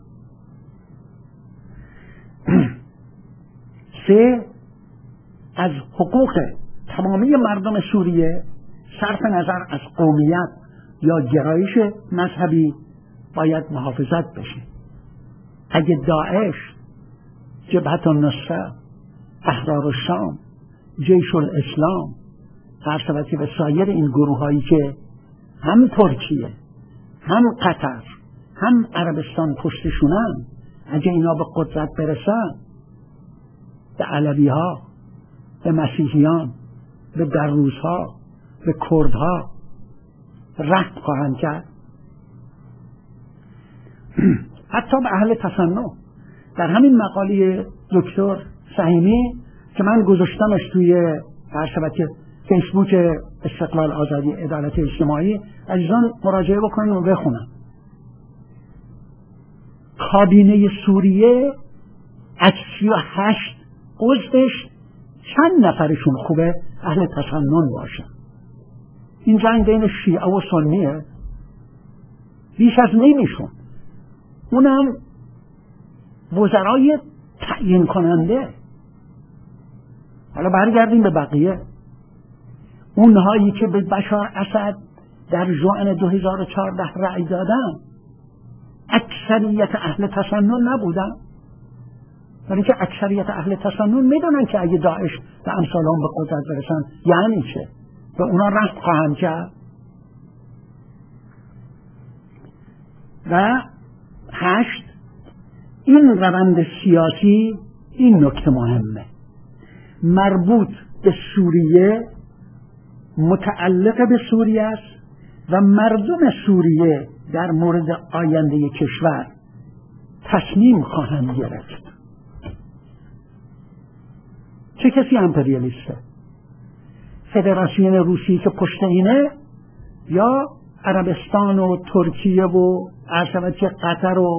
سه، از حقوق تمامی مردم سوریه صرف نظر از قومیت یا گرایش مذهبی باید محافظت بشه. اگه داعش، جبهت النصره، احرار الشام، جیش الاسلام، فرسوتی و سایر این گروه هایی که هم ترکیه هم قطر هم عربستان پشتشونن، اگه اینا به قدرت برسن، به علوی ها، به مسیحیان، به دروز ها، به کردها رحم خواهند کرد. حتی به اهل تسنن. در همین مقاله دکتر سهیمی که من گذاشتمش توی فرسوتی فیسبوک استقلال آزادی عدالت اجتماعی، عزیزان مراجعه بکنن و بخونن. کابینه سوریه از سی و هشت عضوش چند نفرشون خوبه اهل تسنن باشن. این جنگ بین شیعه و سنیه، بیش از نیمیشون، اونم وزرای تعیین کننده. حالا برگردیم به بقیه. اونهایی که به بشار اسد در ژوئن دو هزار و چهارده رأی دادن اکثریت اهل تسنن نبودن، ولی که اکثریت اهل تسنن میدونن که اگه داعش و امثال هم به قدرت برسن یعنی چه، و اونا رحم خواهند کرد. و هشت، این روند سیاسی، این نکته مهمه، مربوط به سوریه، متعلق به سوریه است و مردم سوریه در مورد آینده کشور تصمیم خواهند گرفت. چه کسی امپریالیسته؟ فدراسیون روسی که پشت اینه، یا عربستان و ترکیه و عرشبت که قطر و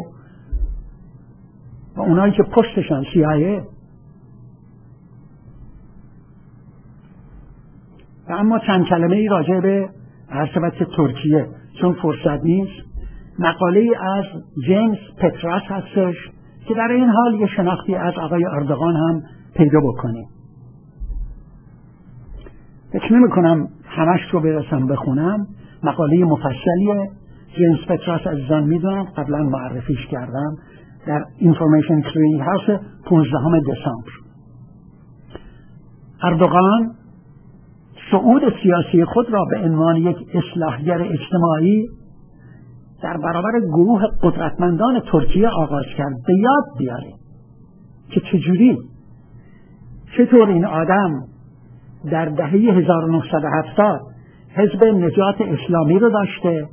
و اونایی که پشتشن سیایه؟ و اما چند کلمه ای راجع به عرشبت ترکیه، چون فرصت نیست. مقاله ای از جیمز پتراس هستش که در این حال یه شناختی از آقای اردوغان هم پیدا بکنیم. فکر نمی کنم همش رو برسم بخونم. مقاله مفصلیه. جیمز پتراس عزیزان میدونم، قبلا معرفیش کردم در اینفورمیشن کلینینگ هاوس پانزدهم دسامبر. اردوغان صعود سیاسی خود را به عنوان یک اصلاحگر اجتماعی در برابر گروه قدرتمندان ترکیه آغاز کرد. به یاد بیاره که چجوری، چطور این آدم در دهه هزار و نهصد و هفتاد حزب نجات اسلامی رو داشته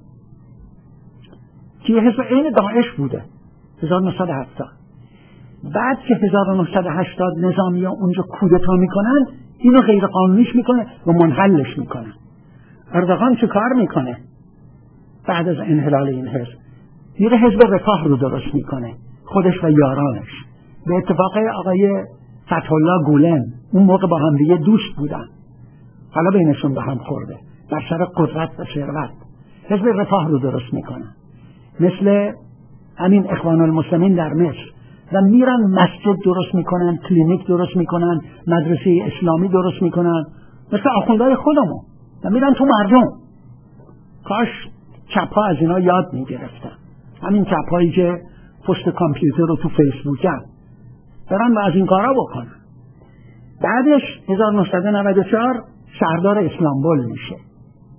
که حزب عین داعش بوده هزار و نهصد و هفتاد. بعد که هزار و نهصد و هشتاد نظامی ها اونجا کودتا میکنن، اینو غیر قانونیش میکنه و منحلش میکنه. اردوغان چه کار میکنه بعد از انحلال این حزب؟ میره حزب رفاه رو درست میکنه، خودش و یارانش. به اتفاق آقای فتحالله گولن، اون موقع با هم دیگه دوست بودن، حالا بینشون به هم خورده در سر قدرت و ثروت. حزب رفاه رو درست میکنه، مثل همین اخوان المسلمین در مصر، و میرن مسجد درست میکنن، کلینیک درست میکنن، مدرسه اسلامی درست میکنن، مثل آخوندهای خودمون، و میرن تو مردم. کاش چپ‌ها از اینا یاد میگرفتن، همین چپ‌هایی که پشت کامپیوتر رو تو فیسبوک هم برن و از این کارا بکنن. بعدش هزار و نهصد و نود و چهار شهردار استانبول میشه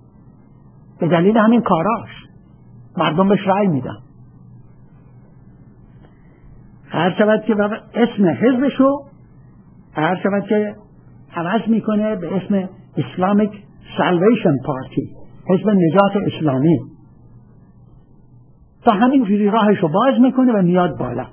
به دلیل همین کاراش، مردم بهش رأی میدن. هر شود که اسم حزبشو هر شود که عوض میکنه به اسم Islamic Salvation Party، حزب نجات اسلامی، تا همینجوری راهشو باز میکنه و میاد بالا.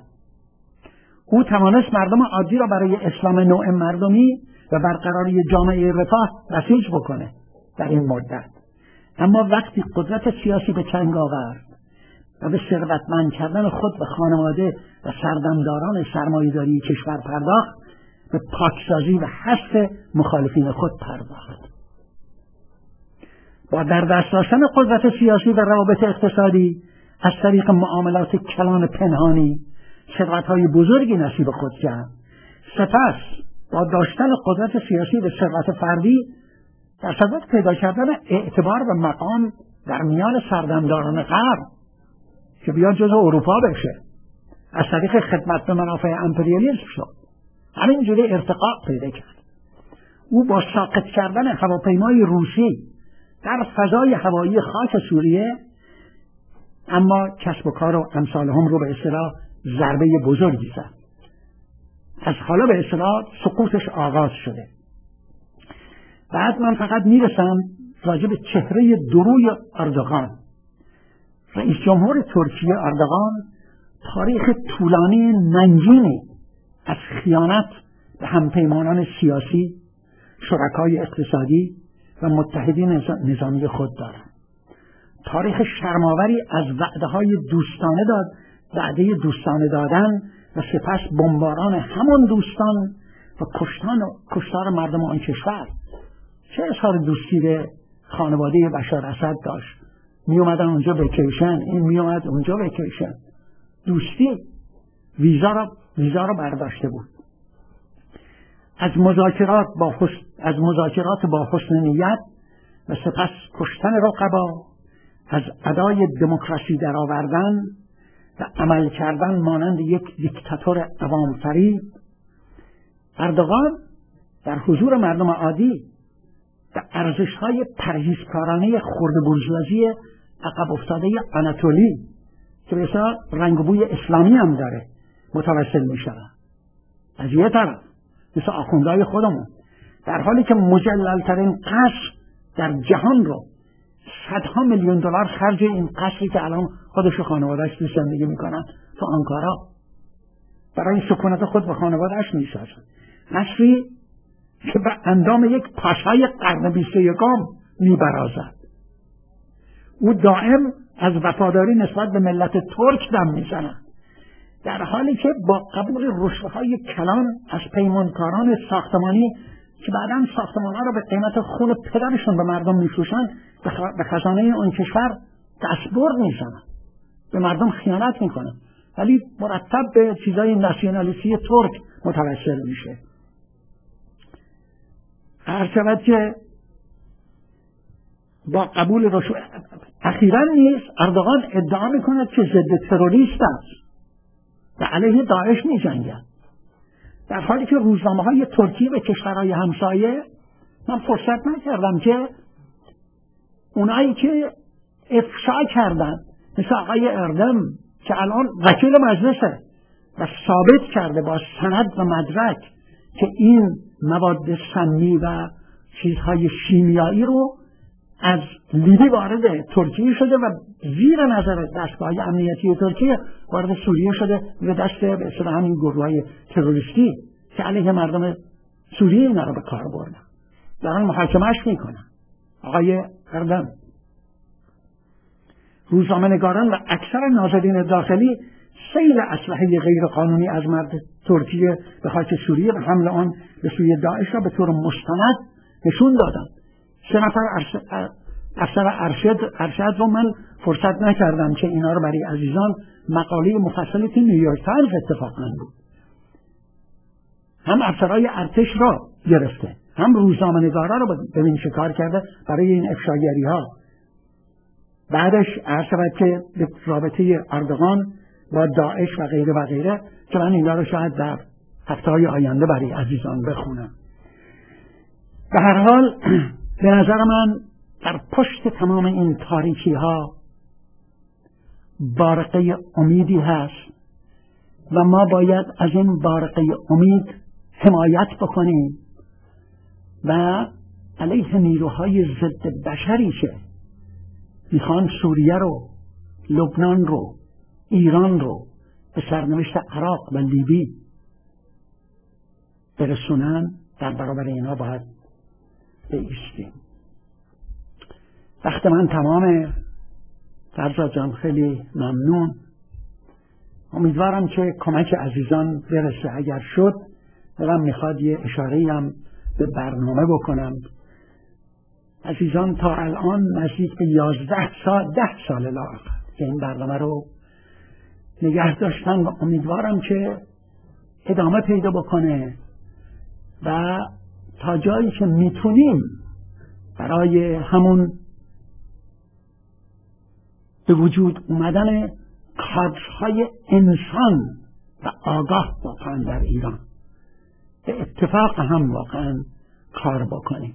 او توانست مردم عادی را برای اسلام نوع مردمی و برقراری جامعه رفاه بسیج بکنه در این مدت. اما وقتی قدرت سیاسی به چنگ آورد و به ثروتمند کردن خود و خانواده و سردمداران سرمایه‌داری کشور پرداخت، به پاکسازی و حذف مخالفین خود پرداخت. با در دست داشتن قدرت سیاسی و روابط اقتصادی از طریق معاملات کلان پنهانی ثروت‌های بزرگی نصیب خود کرد. سپس با داشتن قدرت سیاسی و ثروت فردی در صدد پیدا کردن اعتبار و مقام در میان سردمداران غرب که بیاد جزو اروپا بشه، از طریق خدمت به منافع امپریالیسم شد. همینجوری ارتقا پیدا کرد. او با ساقط کردن هواپیمای روسی در فضای هوایی خاک سوریه، اما کسب و کار و امثال هم رو به اصطلاح ضربه بزرگی زد. از حالا به اصطلاح سقوطش آغاز شده. بعد من فقط میرسم راجع به چهره دروی اردوغان. رئیس جمهور ترکیه اردوغان تاریخ طولانی ننگینی از خیانت به همپیمانان سیاسی، شرکای اقتصادی و متحدین نظامی خود دارد. تاریخ شرماوری از وعده‌های دوستانه داد، وعده دوستانه دادن و سپس بمباران همون دوستان و کشتن و کشتار مردم آن کشور. چه اظهار دوستی به خانواده بشار اسد داشت؟ می اومدن اونجا ویکیشن، این می اومد اونجا ویکیشن. دوستی ویزا را ویزا را برداشته بود. از مذاکرات با حسن از مذاکرات با حسن نیت و سپس کشتن رقبا، از ادای دموکراسی درآوردن و عمل کردن مانند یک دیکتاتور عوام فریب، اردوغان در حضور مردم عادی و ارزش‌های پرهیزکارانه خرد بورژوازی عقب افتاده آناتولی که بسیار رنگ و بوی اسلامی هم داره متوسل می‌شود. از یه طرف مثل آخوندهای خودمون، در حالی که مجلل‌ترین قصر در جهان رو صدها میلیون دلار خرج این قصری که الان خودش و خانواده‌اش تو زندگی میکنن تو آنکارا برای سکونت خود و خانواده‌اش میسازن، قصری که به اندام یک پاشای قرن بیست و یکم میبرازد. او دائم از وفاداری نسبت به ملت ترک دم میزند، در حالی که با قبول رشوه‌های کلان از پیمانکاران ساختمانی که بعداً ساختمان‌ها را به قیمت خون پدرشون به مردم می‌فروشن، به خزانه اون کشور دستبرد می‌زنن، به مردم خیانت می‌کنن، ولی مرتب به چیزای ناسیونالیستی ترک متوسل میشه. هر شود که با قبول رشوه اخیراً نیز اردوغان ادعا می‌کند که ضد تروریست است و علیه داعش می‌جنگد، در حالی که روزنامه‌های ترکی و کشورهای همسایه، من فرصت نکردم که اونایی که افشا کردن مثل آقای اردم که الان وکیل مجلسه و ثابت کرده با سند و مدرک که این مواد سمی و چیزهای شیمیایی رو از لیبی وارد ترکیه شده و زیر نظر دستگاه امنیتی ترکیه وارد سوریه شده و دست به اصطلاح همین گروه‌های تروریستی که علیه مردم سوریه اینا رو به کار بردن دارن محاکمه‌اش میکنن. آقای اردم، روزنامه‌نگاران و اکثر ناظرین داخلی سیل اسلحه غیر قانونی از مرد ترکیه به خاک سوریه و حمل آن به سوی داعش را به طور مستند نشون دادند. سه نفر افسر ارشد ارشد رو من فرصت نکردم که اینا رو برای عزیزان مقاله مفصلی که نیویورک تایمز اتفاقاً بود، هم افسرهای ارتش را گرفته، هم روزنامه‌نگارا رو ببین چه کار کرده برای این افشاگری ها. بعدش عرض شود که به رابطه اردوغان با داعش و غیره و غیره که من اینا رو شاید در هفته‌های آینده برای عزیزان بخونم. به هر حال به نظر من در پشت تمام این تاریکی ها بارقه امیدی هست و ما باید از این بارقه امید حمایت بکنیم و علیه نیروهای ضد بشری که میخوان سوریه رو، لبنان رو، ایران رو به سرنوشت عراق و لیبی برسونن، در برابر اینا باید بایستیم. وقت من تمامه. فرزاد جان خیلی ممنون. امیدوارم که کمک عزیزان برسه. اگر شد دلم میخواد یه اشاره‌ای هم به برنامه بکنم. عزیزان تا الان نزدیک به یازده سال ده سال لااقل که این برنامه رو نگه داشتن و امیدوارم که ادامه پیدا بکنه و تا جایی که میتونیم برای همون به وجود اومدن کادرهای انسان و آگاه واقعا در ایران به اتفاق هم واقعا کار بکنیم.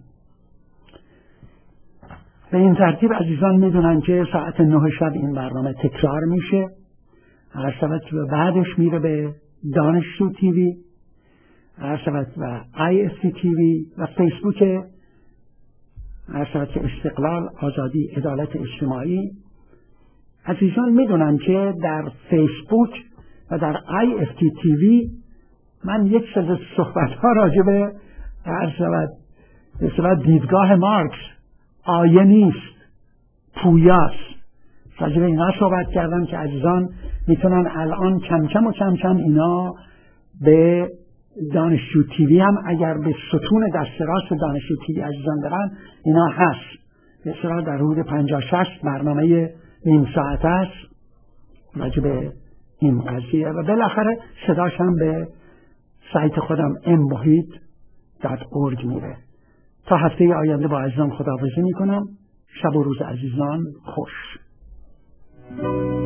به این ترتیب عزیزان میدونن که ساعت نه شب این برنامه تکرار میشه. هر شب بعدش میره به دانشجو تیوی، هر شب و آی اس تی تیوی و فیسبوک، هر شب استقلال، آزادی، عدالت اجتماعی. عزیزان میدونن که در فیسبوک و در آی اس تی تیوی من یک سری صحبت ها راجع به هر شب به دیدگاه مارکس، آیه نیست پویاست، راجع به اینا صحبت کردم که عزیزان میتونن الان کم کم و کم کم اینا به دانشجو تیوی هم اگر به ستون دست راست دانشجو تیوی عزیزان برن اینا هست. مثلا در حدود پنجاه شصت برنامه این ساعت است راجع به این قضیه و بالاخره صداش هم به سایت خودم ام وحید دات اورگ میره. تا هفته آینده با عزیزان خداحافظی میکنم. شب و روز عزیزان خوش.